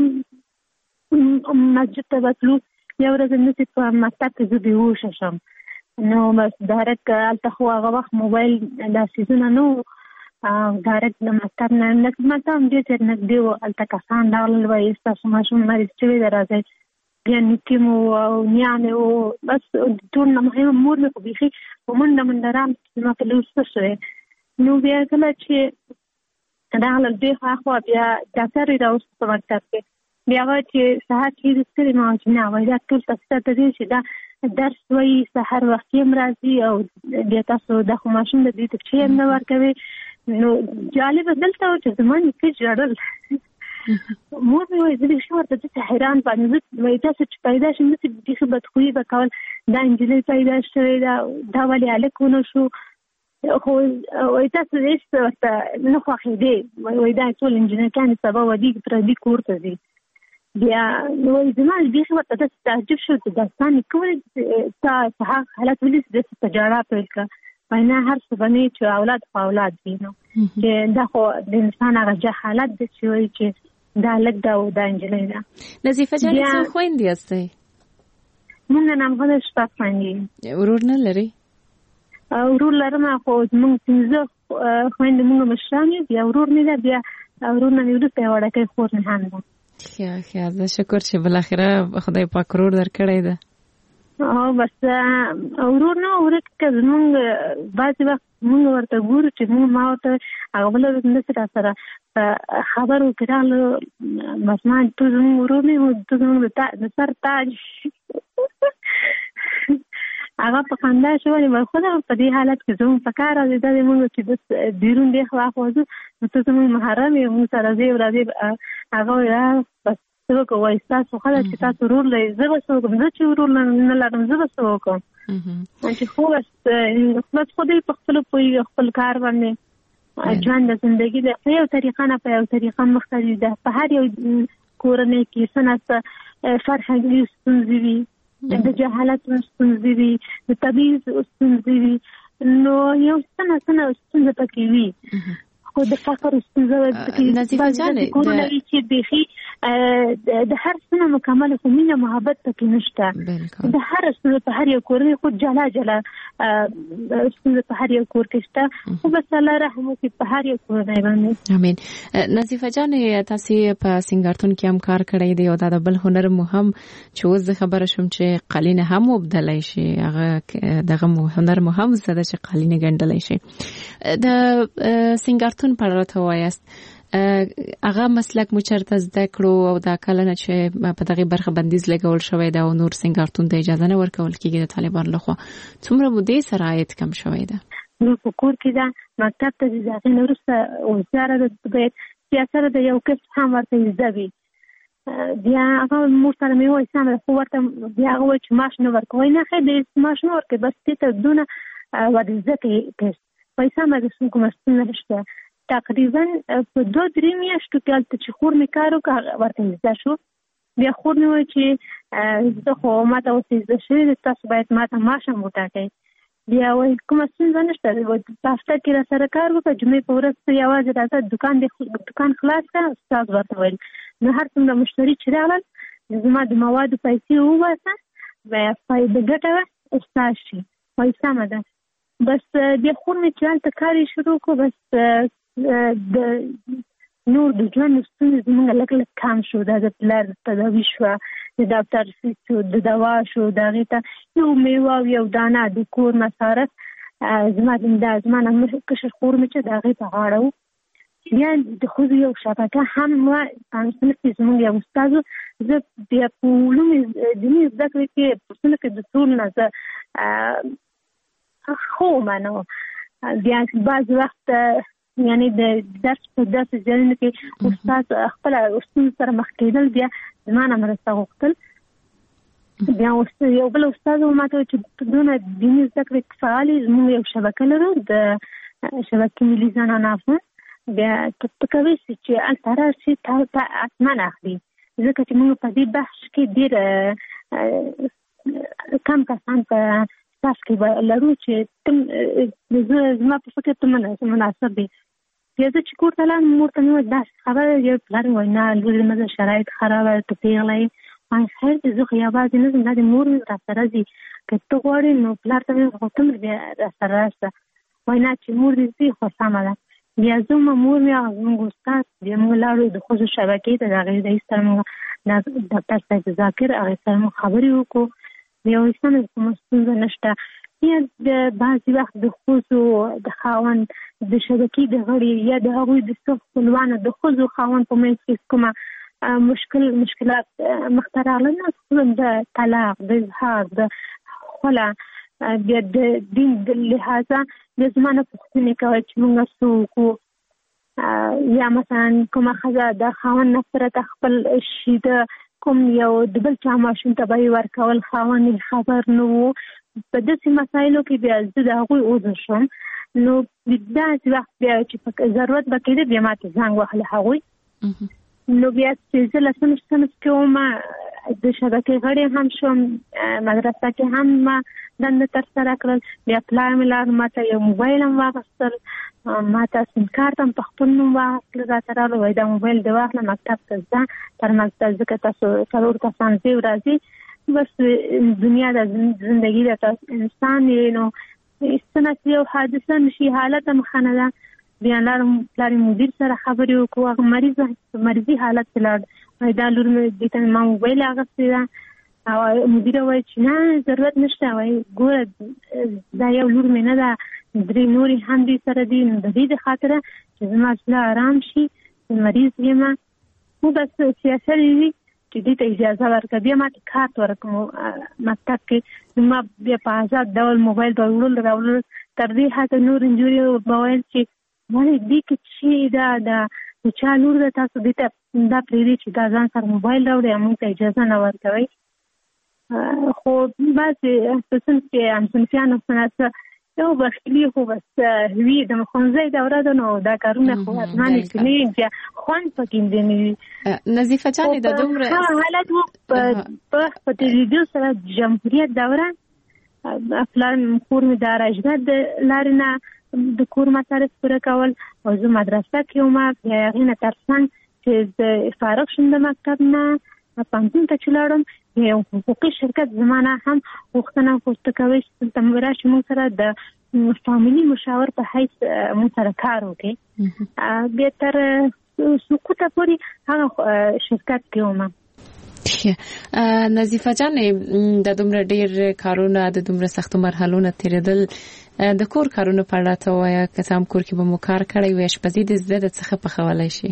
مسجد ته به تلو یو ورځ همداسې په مکتب کې زه بېهوشه شم نو بس ډایرکټ هلته خو هغه وخت موبایل دا څیزونه نه وو ډایرکټ د مکتب نه مکتب هم ډېر ډېر نږدې وو هلته کسان راغلل وایي ستاسو ماشوم مریض شوی دی راځئ بیا نیکې مو او نیانې وو بس ټول نه مهمه مور مې خو بیخي په منډه منډه رام زما په لور څه شوی نو بیا کله چې راغلل دې خواخوا بیا ډاکټر یې راوست په مکتب کې بیا وایي چې سهار چیرې ستړې ما چې نه وایي دا ټول تاسو ته دی چې دا درس وایي سهار وختي هم راځي او بیا تاسو دا خو ماشوم د دې ته پښې هم نه ورکوي نو جالبه دلته و چې زما نیکه ژړل مور مې وایي زه ډېر ښه ورته داسې حیران پاتې وایي تاسو چې پیدا شم داسې بیخي بدخویي به کول دا نجلۍ پیدا شوې ده دا ولې هلک ونه شو خو وایي تاسو هېڅ ورته نه خوښېدې وایي دا ټول انجینرګانې سبا ودېږي پردي کور ته ځي بیا وایي زما بیخي ورته داسې تعجب شو چې داستان یې کولی تا په هغه حالت ولې داسې په ژړا پیل کړه وایي نه هر څه به نه چې اولاد خو اولاد وي نو چې دا خو د انسان هغه جه حالت دی چې وایي چې دا هلک ده او دا نجلۍ ده نظیفه جانې څه خویندې هستئ مونږ نامغده شپږ خویندې ورور نه لرئ ورور لرم خو مونږ 15 خویندې مونږ مشران یو بیا ورور نه ده بیا ورور نه وروسته یوه وړکۍ خور مې هم ده ښه زه شکر چې بالاخره خدای پاک ورور درکړی ده بس ورور نه ورک که زمونږ بعضې وخت مونږ ورته ګورو چې مونږ ما ورته هغه بله ورځ همداسې راسره خبر وکړي راغله بس ما ته زمونږ ورور نه یو ته زمونږ د سر تاج هغه په خندا شو ولې خو دا په دې حالت کې زموږ په کار راځي دا مونږ چې بس بیرون دی خو ځو نو ته زموږ محرم یې مونږ سره ځې راځي هغه وایي بس څه وکړو وایي ستاسو ښه ده چې تاسو ورور لرئ زه به څه وکړم زه چې ورور نه لرم زه به څه وکړم چې خو بس خدای په خپلو پوهېږي خپل کار باندې ژوند د زندګي د په یو طریقه نه په یو طریقه مخته ځي ده په هر یو کورنۍ کې څه نه څه فرهنګي ستونزې وي د جهالت ستونزې وي د تبعیض ستونزې وي نو یو څه نه څه ستونزه پکې وي خو د فقر ستونزه نظیفه جانې کورونه وي چې بیخي د هر څه نه مکمله خو مینه محبت پکې نشته د هر ستونزه په هر یو کورنۍ خو جلا جلا ستونزه په هر یو کور کې شته خو بس الله رحم وکړي په هر یو کورنۍ باندې امین نظیفه جانې تاسې په سینګارتون کې هم کار کړی دی او دا د بل هنر مو هم چې اوس زه خبره شوم چې قالین هم وبدلی شي هغه دغه هنر مو هم زده چې قالین ګنډلی شي د سینګارتون په اړه راته ووایاست هغه مسلک مو چېرته زده کړو او دا کله نه چې په دغې برخه بندیز لګول شوی ده او نور سینګارتون ته اجازه نه ورکول کېږي د طالبانو لخوا څومره مودې سره عاید کم شوی ده نو په کور کې ده مکتب ته ځي د هغې نه وروسته وزاره ده باید سیاسره د یو کسب هم ورته زده وي بیا هغه مور سره مې وویل سمه ده خو ورته بیا هغه وویل چې معاش نه ورکوئ نه ښه دی معاش نه ورکوئ بس دې ته دونه ورته زده کوي پیسه مې د کومه ستونزه نشته تقریبا په 2-3 میاشتو کې هلته چې خور مې کار وکړ ورته زده شو بیا خور مې وایي چې زه خو ما ته اوس زده شوې ده تاسو باید ما ته معاش هم وټاکئ بیا وایي کومه ستونزه نشته په هفته کې را سره کار وکړه جمعې په ورځ ته یوازې راځه دکان خلاص کړه استاد ورته ویل نو هر څومره مشتري چې راغلل زما د موادو پیسې وباسه بیا فایده ګټه استاد شي وایي سمه ده بس بیا خور مې چې هلته کار یې شروع کړو بس د نور د ژوند ستونزې زموږ لږ لږ کم شو دا د پلار تداوي شوه د ډاکټر فیس شو د دوا شو د هغې ته یو میوه او یو دانه د کور مصارف زما نه کشر خور مې چې د هغې په غاړه و بیا د ښځو یو شبکه هم وه صنف کې زموږ یو استاد و زه بیا په علوم دیني زده کړې کې په صنف کې د ټول نه زه خو منو بیا بعض وخت یعنی د درس په داسې ځایونو کې استاد خپل استاد سره مخ کېدل بیا زمانه مرسته غوښتل بیا یو بل استاد ماته چې دونه دیني زده کړې فعالي زموږ یو شبکه لرو د شبکې ملي زنانه افغان بیا ته کولی شي چې هلته راشي تا حتما اخلي ځکه چې موږ په دې بحث کې ډېر کم کسان په تاسو کې لرو چې زما په فکر ته مناسب دي بیا زه چې کور ته لاړم مور ته مې داسې خبره یو پلار مې وایي نه لور زما د شرایط خرابه ته پیغله یې خیر دې زه خو یوازې نه ځم دا د مور مې راسره ځي که ته غواړې نو پلار ته مې خو ته مې بیا راسره راسه وایي نه چې مور دې ځي خو سمه ده بیا زما مور مې هغه زموږ استاد بیا موږ لاړو د ښځو شبکې ته د هغې رئیس سره موږ ډاکټر صاحب ذاکر هغې سره موږ خبرې وکړو بیا وایي سمه ده کومه ستونزه نشته یا د بعضې وخت د ښځو د خاوند د شبکې د غړي یا د هغوی د څو خپلوانو د ښځو خاوند په منځ کې کومه مشکلات مخته راغله نه د طلاق د اظهار د خلا بیا د دین د لحاظه د زمانه پوښتنې کوي چې موږ څه وکړو یا مثلا کومه ښځه د خاوند نه پرته خپل شي د کوم یو د بل چا ماشوم ته به یې ورکول خاوند خبر نه و په داسې مسایلو کې بیا زه د هغوی عذر شوم نو داسې وخت بیا چې ضرورت به کېده بیا ماته زنګ وهله هغوی نو بیا چې زه لسم صنف کې وم د شبکې غړی هم شوم مدرسه کې هم ما دنده ترسره کړل بیا پلار مې لاړ ماته یو موبایل هم واخیستل ماته سیم کارت هم په خپل نوم واخیستل راته راغله وایي دا موبایل دې واخله مکتب ته ځه تر مکتب ځکه تاسو څلور کسان ځئ راځئ بس دنیا د زندگی د تاسو انسان یې نو څه نه یو حادثه نشي حالت هم ښه نه ده بیا لاړم پلار مدیر سره خبرې وکړو هغه مریضي حالت کې لاړ وایي دا لور مې دې ته ما موبایل اخیستی ده او مدیره وایي چې نه ضرورت نشته وایي ګوره دا یو لور مې نه ده درې نورې هم دې سره دي نو د دې د خاطره چې زما زړه ارام شي مریض یم خو بس سیاست وي چې دې ته اجازه ورکړه بیا ماته کارت ورکړم مکتب کې ما بیا په آزاد ډول موبایل به وړل راوړل تر دې حده نور نجونې به ویل چې وایي دې کې چې دا د چا لور ده تاسو دې ته دا پرېږدئ چې دا ځان سره موبایل راوړئ موږ ته اجازه نه ورکوئ خو بعضې په صنف کې همصنفیانو څه یو بخیلي خو بس وي د ښوونځي دوره ده نو دا کارونه خو حتما چې بیا خوند پکې دی نه وي نظیفه جانې د دومره حالت په تلویزیون سره جمهوریت دوره پلار کور مې د اراجګر د لارې نه د کور مصارف پوره کول او زه مدرسه کې وم بیا هغې نه تر څنګ چې د فارغ شوم د مکتب نه پوهنتون ته چې لاړم یو حقوقي شرکت زما نه هم غوښتنه پورته کوي چې دلته راشي موږ سره د فامیلي مشاور په حیث موږ سره کار وکړي بیا تر سقوطه پورې هغه شرکت کې وم نظیفه جانې د دومره ډېر کارونه د دومره سختو مرحلو نه تېرېدل د کور کارونه په اړه ته ووایه که څه هم کور کې به مو کار کړی وي اشپزي د زده د څخه پخولی شي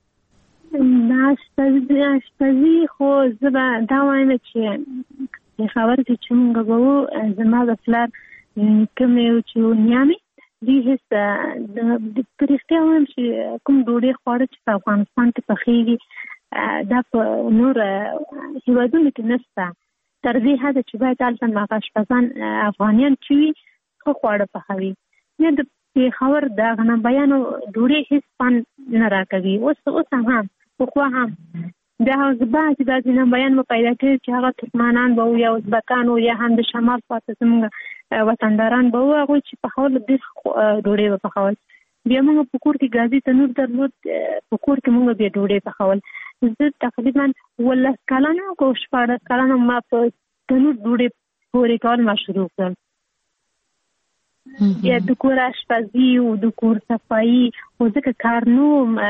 اشپزي خو زه به دا وایم چې خبر چې موږ به وو زما د پلار نیکه مې و چې و نیا مې دوی هېڅ په رښتیا وایم چې کوم ډوډۍ خواړه چې په افغانستان کې پخېږي دا په نور هېوادونو کې نشته تر دې حده چې باید هلته هغه اشپزان افغانیان چې وي ښه خواړه پخوي یا د پېښور د غنمبیانو ډوډۍ هېڅ خوند نه راکوي اوس هم پخوا هم بیا هغه بعضې غنمبیان به پیدا کړي چې هغه ترکمنان به وو یا ازبکان وو یا هم د شمال خواته زموږ وطنداران به وو هغوی چې پخول ډېر ډوډۍ به پخول بیا موږ په کور کې ګازي تنور درلود په کور کې موږ بیا ډوډۍ پخول زه تقریبا 18 کلنه او 14 کلنه ما په تنور ډوډۍ پورې کول ما شروع کړل یا د کور اشپزي او د کور صفایي خو ځکه کار نو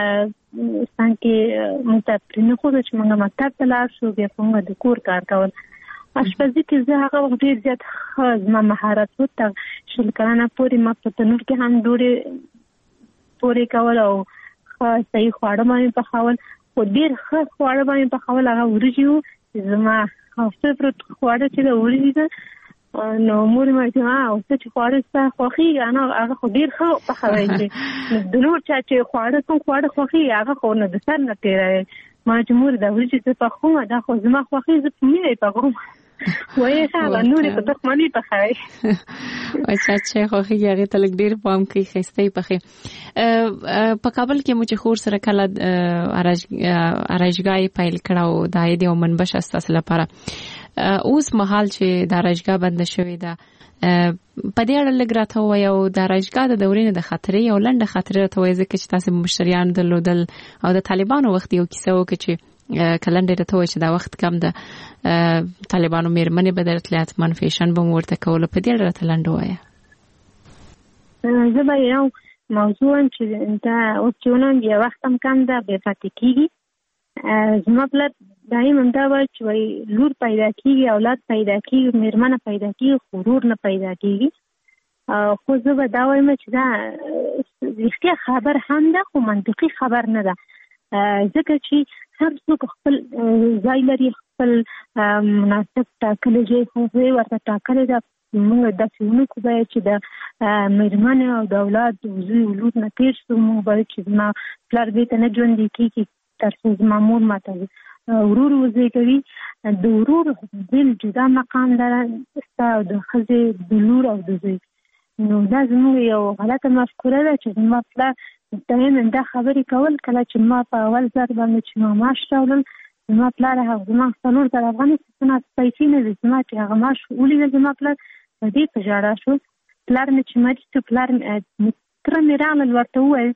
څنګه موږ ته پرېنښوده چې موږ مکتب ته لاړ شو بیا موږ د کور کار کول اشپزي کې زه هغه وخت ډېر زیات ښه زما مهارت و تر 20 کلنه پورې ما په تنور کې هم ډوډۍ پورې کول او ښه صحیح خواړه باندې پخول خو ډېر ښه خواړه باندې پخول هغه وریجې وو چې زما فیورټ خواړه چې د وریجې ده نو مور مې او څه چې خواړه ستا خوښي انا هغه خو ډیر ښه پخوي چې د نور چا چې خواړه خوښي هغه خو نه د سر نه تیرای ما چې مور دا ورچې څه پخوم دا خو زما خوښي زه مې پخوم وایي هغه نور په تخمنی پخوي او چې خوښي هغه تلک ډیر پام کوي خسته پخې په کابل کې مو چې خور سره کله ارایشګای پایل کړه او د ایدي او منبش اساس لپاره اوس مهال چې د ارایشګا بند شوې ده په دې اړه لګ راته وای او د ارایشګا د دورې نه د خطرې او لنډه خطرې راته وای ځکه چې تاسو مشتریان درلودل او د طالبانو وخت یو کیسه وکړي چې کلندر راته وای چې دا وخت کم د طالبانو میرمنې بدرتلیات منفیشن به ورته کول په دې اړه راته لنډه وای زه به یو موضوع چې دا اوس چونم یو وخت کم ده به پاتې کیږي زما بلد دایم دا وای چې لور پیدا کیږي اولاد پیدا کیږي میرمنه پیدا کیږي غرور نه پیدا کیږي خو زه به دا وایم چې دا رښتیا خبر هم ده خو منطقي خبر نه ده ځکه چې هر څوک خپل ځای لري خپل مناسب ټاکلی ځای خو ورته ټاکلی ده موږ داسې ونکړو باید چې د میرمنې او د اولاد د زوی ولود نه تېر شو موږ باید چې زما پلار دې ته نه ژوندی کېږي تر څو زما مور ماته ورور وزیږوي د ورور بل جدا مقام لره ستا او د ښځې د لور او د زوی نو دا زموږ یو غلطه مفکوره ده چې زما پلار دایما دا خبرې کول کله چې ما په اول ځل باندې چې ما معاش راوړل زما پلار هغه زما 4,000 افغانۍ پیسې نه دي زما چې هغه معاش ولیدل زما پلار په دې په ژړا شو پلار مې چې مړ شو پلار تره مې راغلل ورته وویل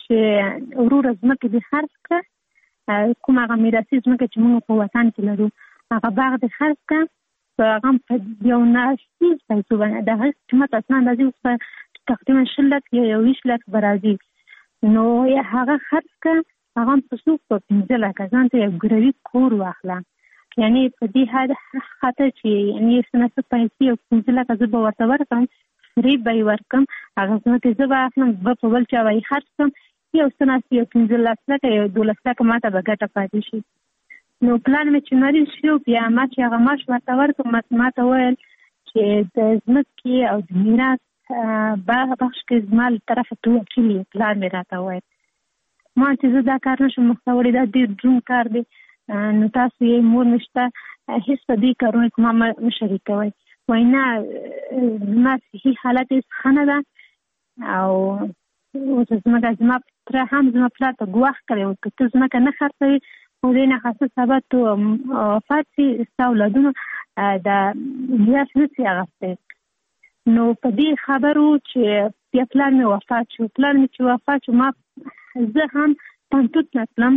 چې وروره ځمکې دې خرڅ کړه کوم هغه میراثي ځمکه چې موږ په وطن کې لرو هغه باغ دې خرڅ کړه هغه په یو ناشتیز پیسو باندې د هغه قیمت اصلا اندازې په تقریبا 20 لک یا 20 لک به راځي نو هغه خرڅ کړه هغه په څو په 15 لک ځان ته یو ګروي کور واخله یعنی په دې حد خاطر چې یعنی څنګه پیسې او 15 لک زه به ورته ورکړم فری به ورکم هغه څه زه به اخلم په بل چا وای خرڅ کړم یو څنګه یو 15 لک یا 12 لک ماته به ګټه پاتې شي نو پلان مې چې مریض شو بیا ما چې هغه معاش ورته ورکړم ماته ویل چې د ځمکې او د میراث بخش کې زما له طرفه توکل پلان مې راته ویل ما چې زه دا کار نشم مخته وړی دا ډېر دروند کار دی نو تاسو یې مور نشته هیڅ په دې کارونه کې ما مه شریکوئ وایي نه زما صحي حالت یې ښه نه ده او زما تره هم زما پلار ته ګواښ کړی و که ته ځمکه نه خرڅوي خو دې نه خاصه سبا ته وفات شي ستا اولادونو د میراث نه شي اخیستی نو په دې خبرو چې بیا پلار مې وفات شو پلار مې چې وفات شو ما زه هم پنتوت نه تلم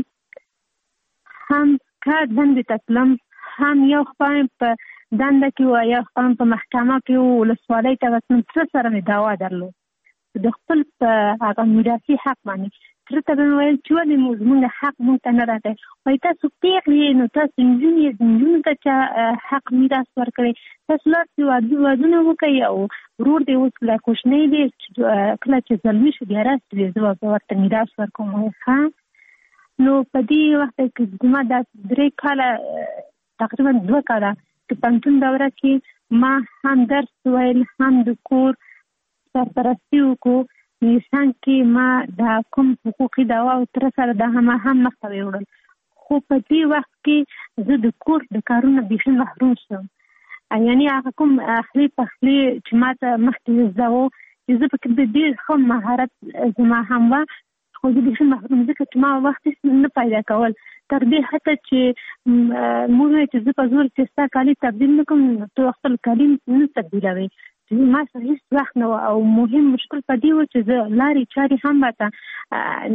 هم کار دندې ته تلم هم یو خپل په دنده کې و یا خپل په محکمه کې و ولسوالۍ ته تلم تره سره مې دعوا درلود د خپل په هغه میراثي حق باندې تر ته به ویل چې ولې زموږ حق موږ ته نه راځي وایي تاسو پیغلې نو تاسو نجونو ته چا حق میراث ورکړئ تاسو لاړ ودونه وکړئ او ورور دې اوس لا کوچنی دی کله چې زلمی شو بیا راسي زه به ورته میراث ورکوم ښه نو په دې وخت کې زما دا 3 کاله تقریبا 2 کاله په پنځون دوره کې ما هم درس ویل هم د کور سرپرستی وکړو انسان کې ما دا کوم حقوقي دعوا او تر سره دا هم مخته وړل خو په دې وخت کې زه د کور د کارونو بیخي محروم شوم یعنی هغه کوم اخلي پخلي چې ما ته مخکې زده وو چې زه پکې د ډېر ښه مهارت زما هم وه خو زه بیخي محروم ځکه چې ما وخت نه پیدا کول تر دې حتی چې موږ چې زه په زور چې ستا کالي تبدیل نه کړم نو ته خپل کالي نه تبدیلوې ما سره هیڅ وخت نه او مهم مشکل په دې و چې زه لارې چارې هم راته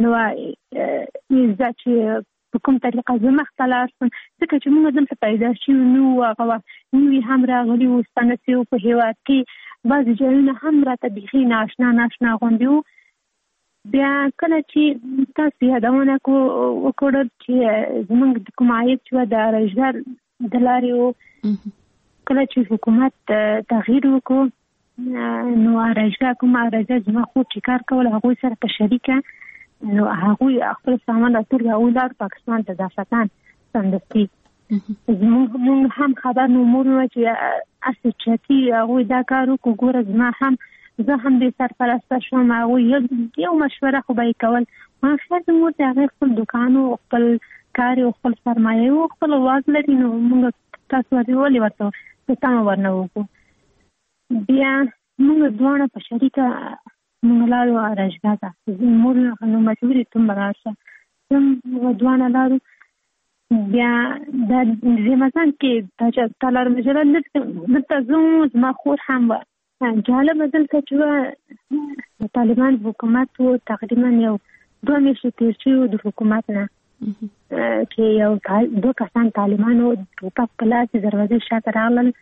نو زه چې په کوم طریقه زه مخته لاړ شم ځکه چې موږ دلته پیدا شوي نو هغه وخت نوي هم راغلي وو ستانه شوي په هېواد کې بعضې ځایونه هم راته بیخي ناشنا غوندې وو بیا کله چې تاسو یادونه وکړل چې زموږ د کوم عاید چې و د ارایشګر د لارې و کله چې حکومت تغییر وکړو نو ارایشګر کوم ارایشګر زما خور چې کار کول هغوی سره په شریکه نو هغوی خپل سامان راټول هغوی لاړ پاکستان ته داستان سمدستي موږ هم خبر نو مور چې اسې چتی هغه دا کارو کوګور زما هم زه هم د سرپرسته شوم هغه یو مشوره خو به کول ما خپل مور ته هغه خپل دکان او خپل کار او خپل سرمایه او خپل واز لري نو موږ تاسو ولې ورته ته تاسو ورنه وکړو بیا موږ دوه په شریکه موږ لارو راځه مور نو مشورې ته راځه موږ دوه لارو بیا د زمزان کې چې تلار مجره نته زوم ما خور هم جالب بدل کچوا طالبان حکومت و تقریبا یو 2 میاشتې تیر شوي د حکومت نه چې یو 2 کسان طالبانو ټوپک په لاس دروازې شاته راغلل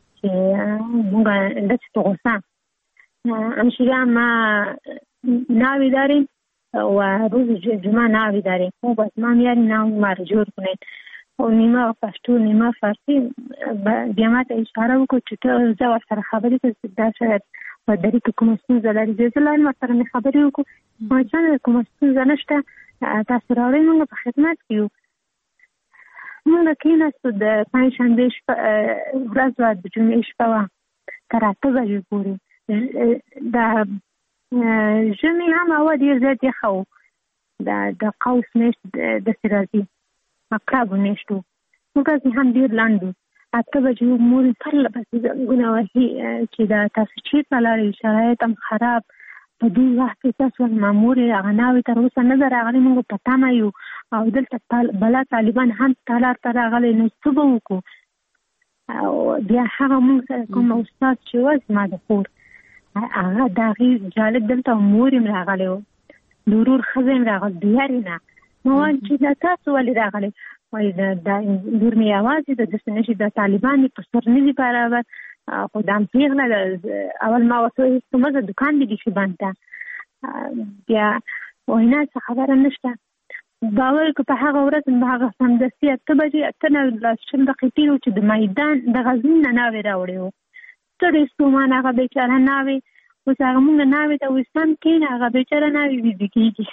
چې موږ داسې په غوسه همشیره ما ناوی داریم و روز جمعه ناوی داریم خب بس ما میاریم ناو ما رو جور کنید او نیمه پښتو نیمه فارسی بیا ما ته اشاره وکړو چې ته زه ورسره خبرې کوم دا شاید په درې کې کومه ستونزه لري زه لاندې ورسره مې خبرې وکړو ما چې کومه ستونزه نشته تاسو راوړئ موږ په خدمت کې یو موږ کېناستو د پنجشنبې ورځ وه د جمعې شپه وه تر 8 بجې پورې د ژمي هم هوا ډېر زیات یخه و د قوس میاشت داسې راځي اقرابو میاشت و موږ هم ډېر لنډ و 8 بجې مور پرله پسې زنګونه وهي چې دا تاسو چېرته لاړئ شرایط هم خراب په دې وخت کې تاسو مامور هغه ناوې تر اوسه نه ده راغلې موږ په تمه یو او دلته بلا طالبان هم تالار ته راغلی نو څه به وکړو او بیا هغه موږ سره کوم استاد چې و زما د خور هغه د هغې جالب دلته مور یې راغلی و د ورور ښځه یې راغلی د یارې نه ما ویل چې دا تاسو ولې راغلی وایي دا لور مې یوازې د داسې نه شي د طالبان یې په سر نه دي برابر خو دا هم پېغله ده اول ما ورته ویل زه دکان دې بیخي بند ده بیا وایي نه څه خبره نشته باور که په هغه ورځ به هغه سمدستي 8 بجې 8 دقیقې تېر و چې د میدان د غزنین نه ناوې راوړې و ستړی ستومان هغه بیچاره ناوې اوس هغه مونږ ناوې ته ویستان کېنه هغه بیچاره ناوې ویده کېږي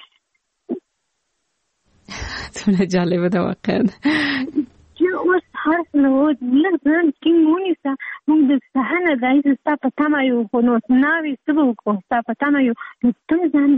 څومره جالبه ده واقعا چې اوس هر څه نو لږ ځان ټینګ ونیسه موږ د سهار نه راهیسې ستا په تمه یو خو نو ناوې څه به وکړو ستا په تمه یو نو ته ځان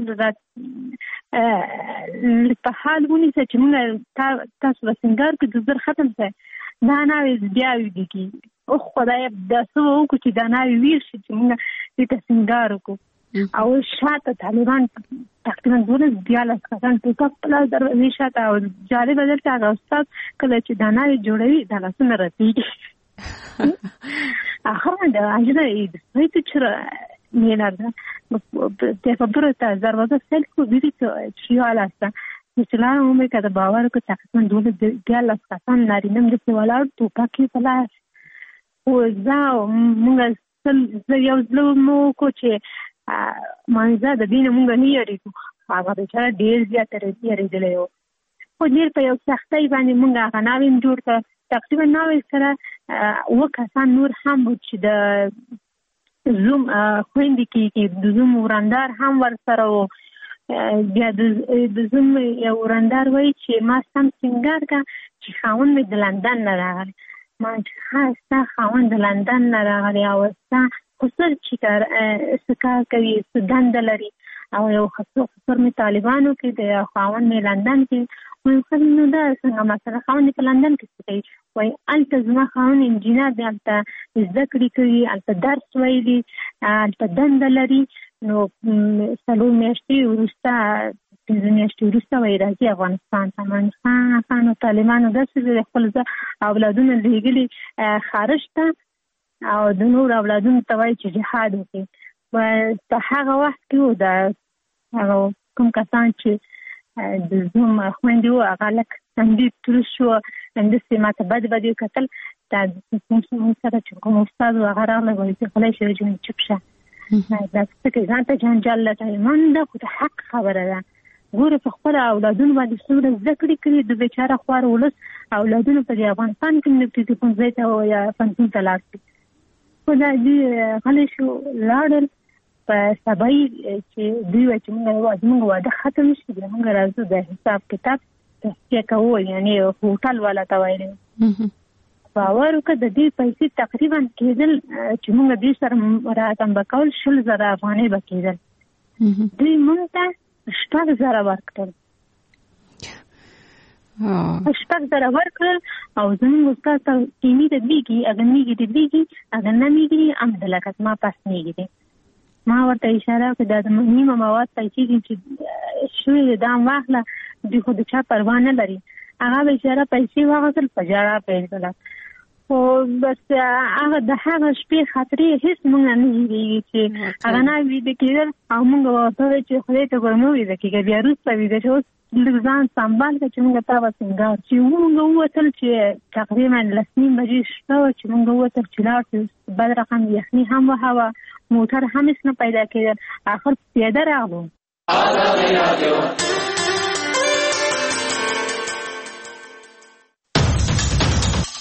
په حال ونیسه چې موږ تاسو به سینګار کړو د زر ختم شي دا ناوې بیا ویده کېږي او خدای دا څه وکړو چې دا ناوې ویر شي چې موږ دې ته سینګار وکړو او شاته طالبان تقریبا 12 کسان ټوپک په لاس دروازې شاته او جالبه دلته هغه استاد کله چې دا ناوې جوړوي دا لاسونه رسېږي آخر دا اجازه یې د چرا میلارده د خبرو ته دروازه سل کو بیری ته چیواله است مثلا موږ کده باور کو تقریبا 12 کسان نارینه د سوالار ټوپک په لاس او زاو موږ سل یو ځلو مو کو چې مانزه د دینه مونږ نه یریږو هغه بیچاره ډېر زیات یریدلی و خو ډېر په یو سختۍ باندې مونږ هغه ناوې جوړ کړه تقریبا ناوې سره 9 کسان نور هم و چې د زوم خویندې کې د زوم ورندار هم ورسره و بیا د زوم یو ورندار وایي چې ما سم سینګار کړه چې خاوند مې د لندن نه راغلی ما چې ښه ستا خاوند د لندن نه راغلی او ستا خسر چې کار کوي دنده لري او یو خسر مې طالبانو کې د خاوند مې لندن کې وایي خو نو دا څنګه مثلا خاوند په لندن کې څه کوي وایي هلته زما خاوند انجینر دی هلته زده کړې کوي هلته درس ویلي هلته دنده لري نو 4 میاشتې وروسته 5 میاشتې وروسته وایي راځي افغانستان ته افغانستان او طالبانو داسې خپل اولادونه لېږلي خارج ته او د نور اولادونو ته وایي چې جهاد وکړي په هغه وخت کې و د هغه کوم کسان چې د زوم خویندې وو هغه لږ تندي تروش شو همداسې ما ته بد یې کتل دا موږ سره چې کوم استاد و هغه راغلی وایي چې غلی شه جون چپ شه دا څه کوي ځان ته جنجال لټوي من دا خو د حق خبره ده ګوره په خپل اولادونو باندې څومره زده کړې کړي د بیچاره خوار ولس اولادونو په دې افغانستان کې نفټي ښوونځي ته یا پنځون ته لاړ شي خو دا دوی غلی شو لاړل په سبا چې دوی وایي چې موږ واده ختم شي بیا موږ راځو د حساب کتاب تصفیه کول یعنی هوټل والا ته وایي باور وکړه د دې پیسې تقریبا کېدل چې موږ دې سره راځم بکول 100,000 افغانۍ به کېدل دوی موږ ته 6,000 ورکړل 6,000 ورکړل او زموږ استاد ته کیمی د دیږي اگر میږي د دیږي اگر نه میږي ام د لکت ما پاس میږي ما ورته اشاره وکړه د نیمه مواد پیسې چې شوې دام واخله دوی خو د چا پروا نه لري هغه بیچاره پیسې واغوستل په ژړا پیل کړه خو بس هغه د هغه شپې خاطرې هیڅ موږ نه هېرېږي چې هغه نه ویده کېدل او موږ ورته وویل چې خدای ته ګوره مه ویده کېږه بیا وروسته ویده چې اوس لږ ځان سنبال کړه چې موږ تا به سینګار چې موږ ووتل چې تقریبا 10:30 بجې شپه وه چې موږ ووتل چې لاړ شو بد رقم یخني هم وهوه موټر هم هېڅ نه پیدا کېدل آخر پیاده راغلو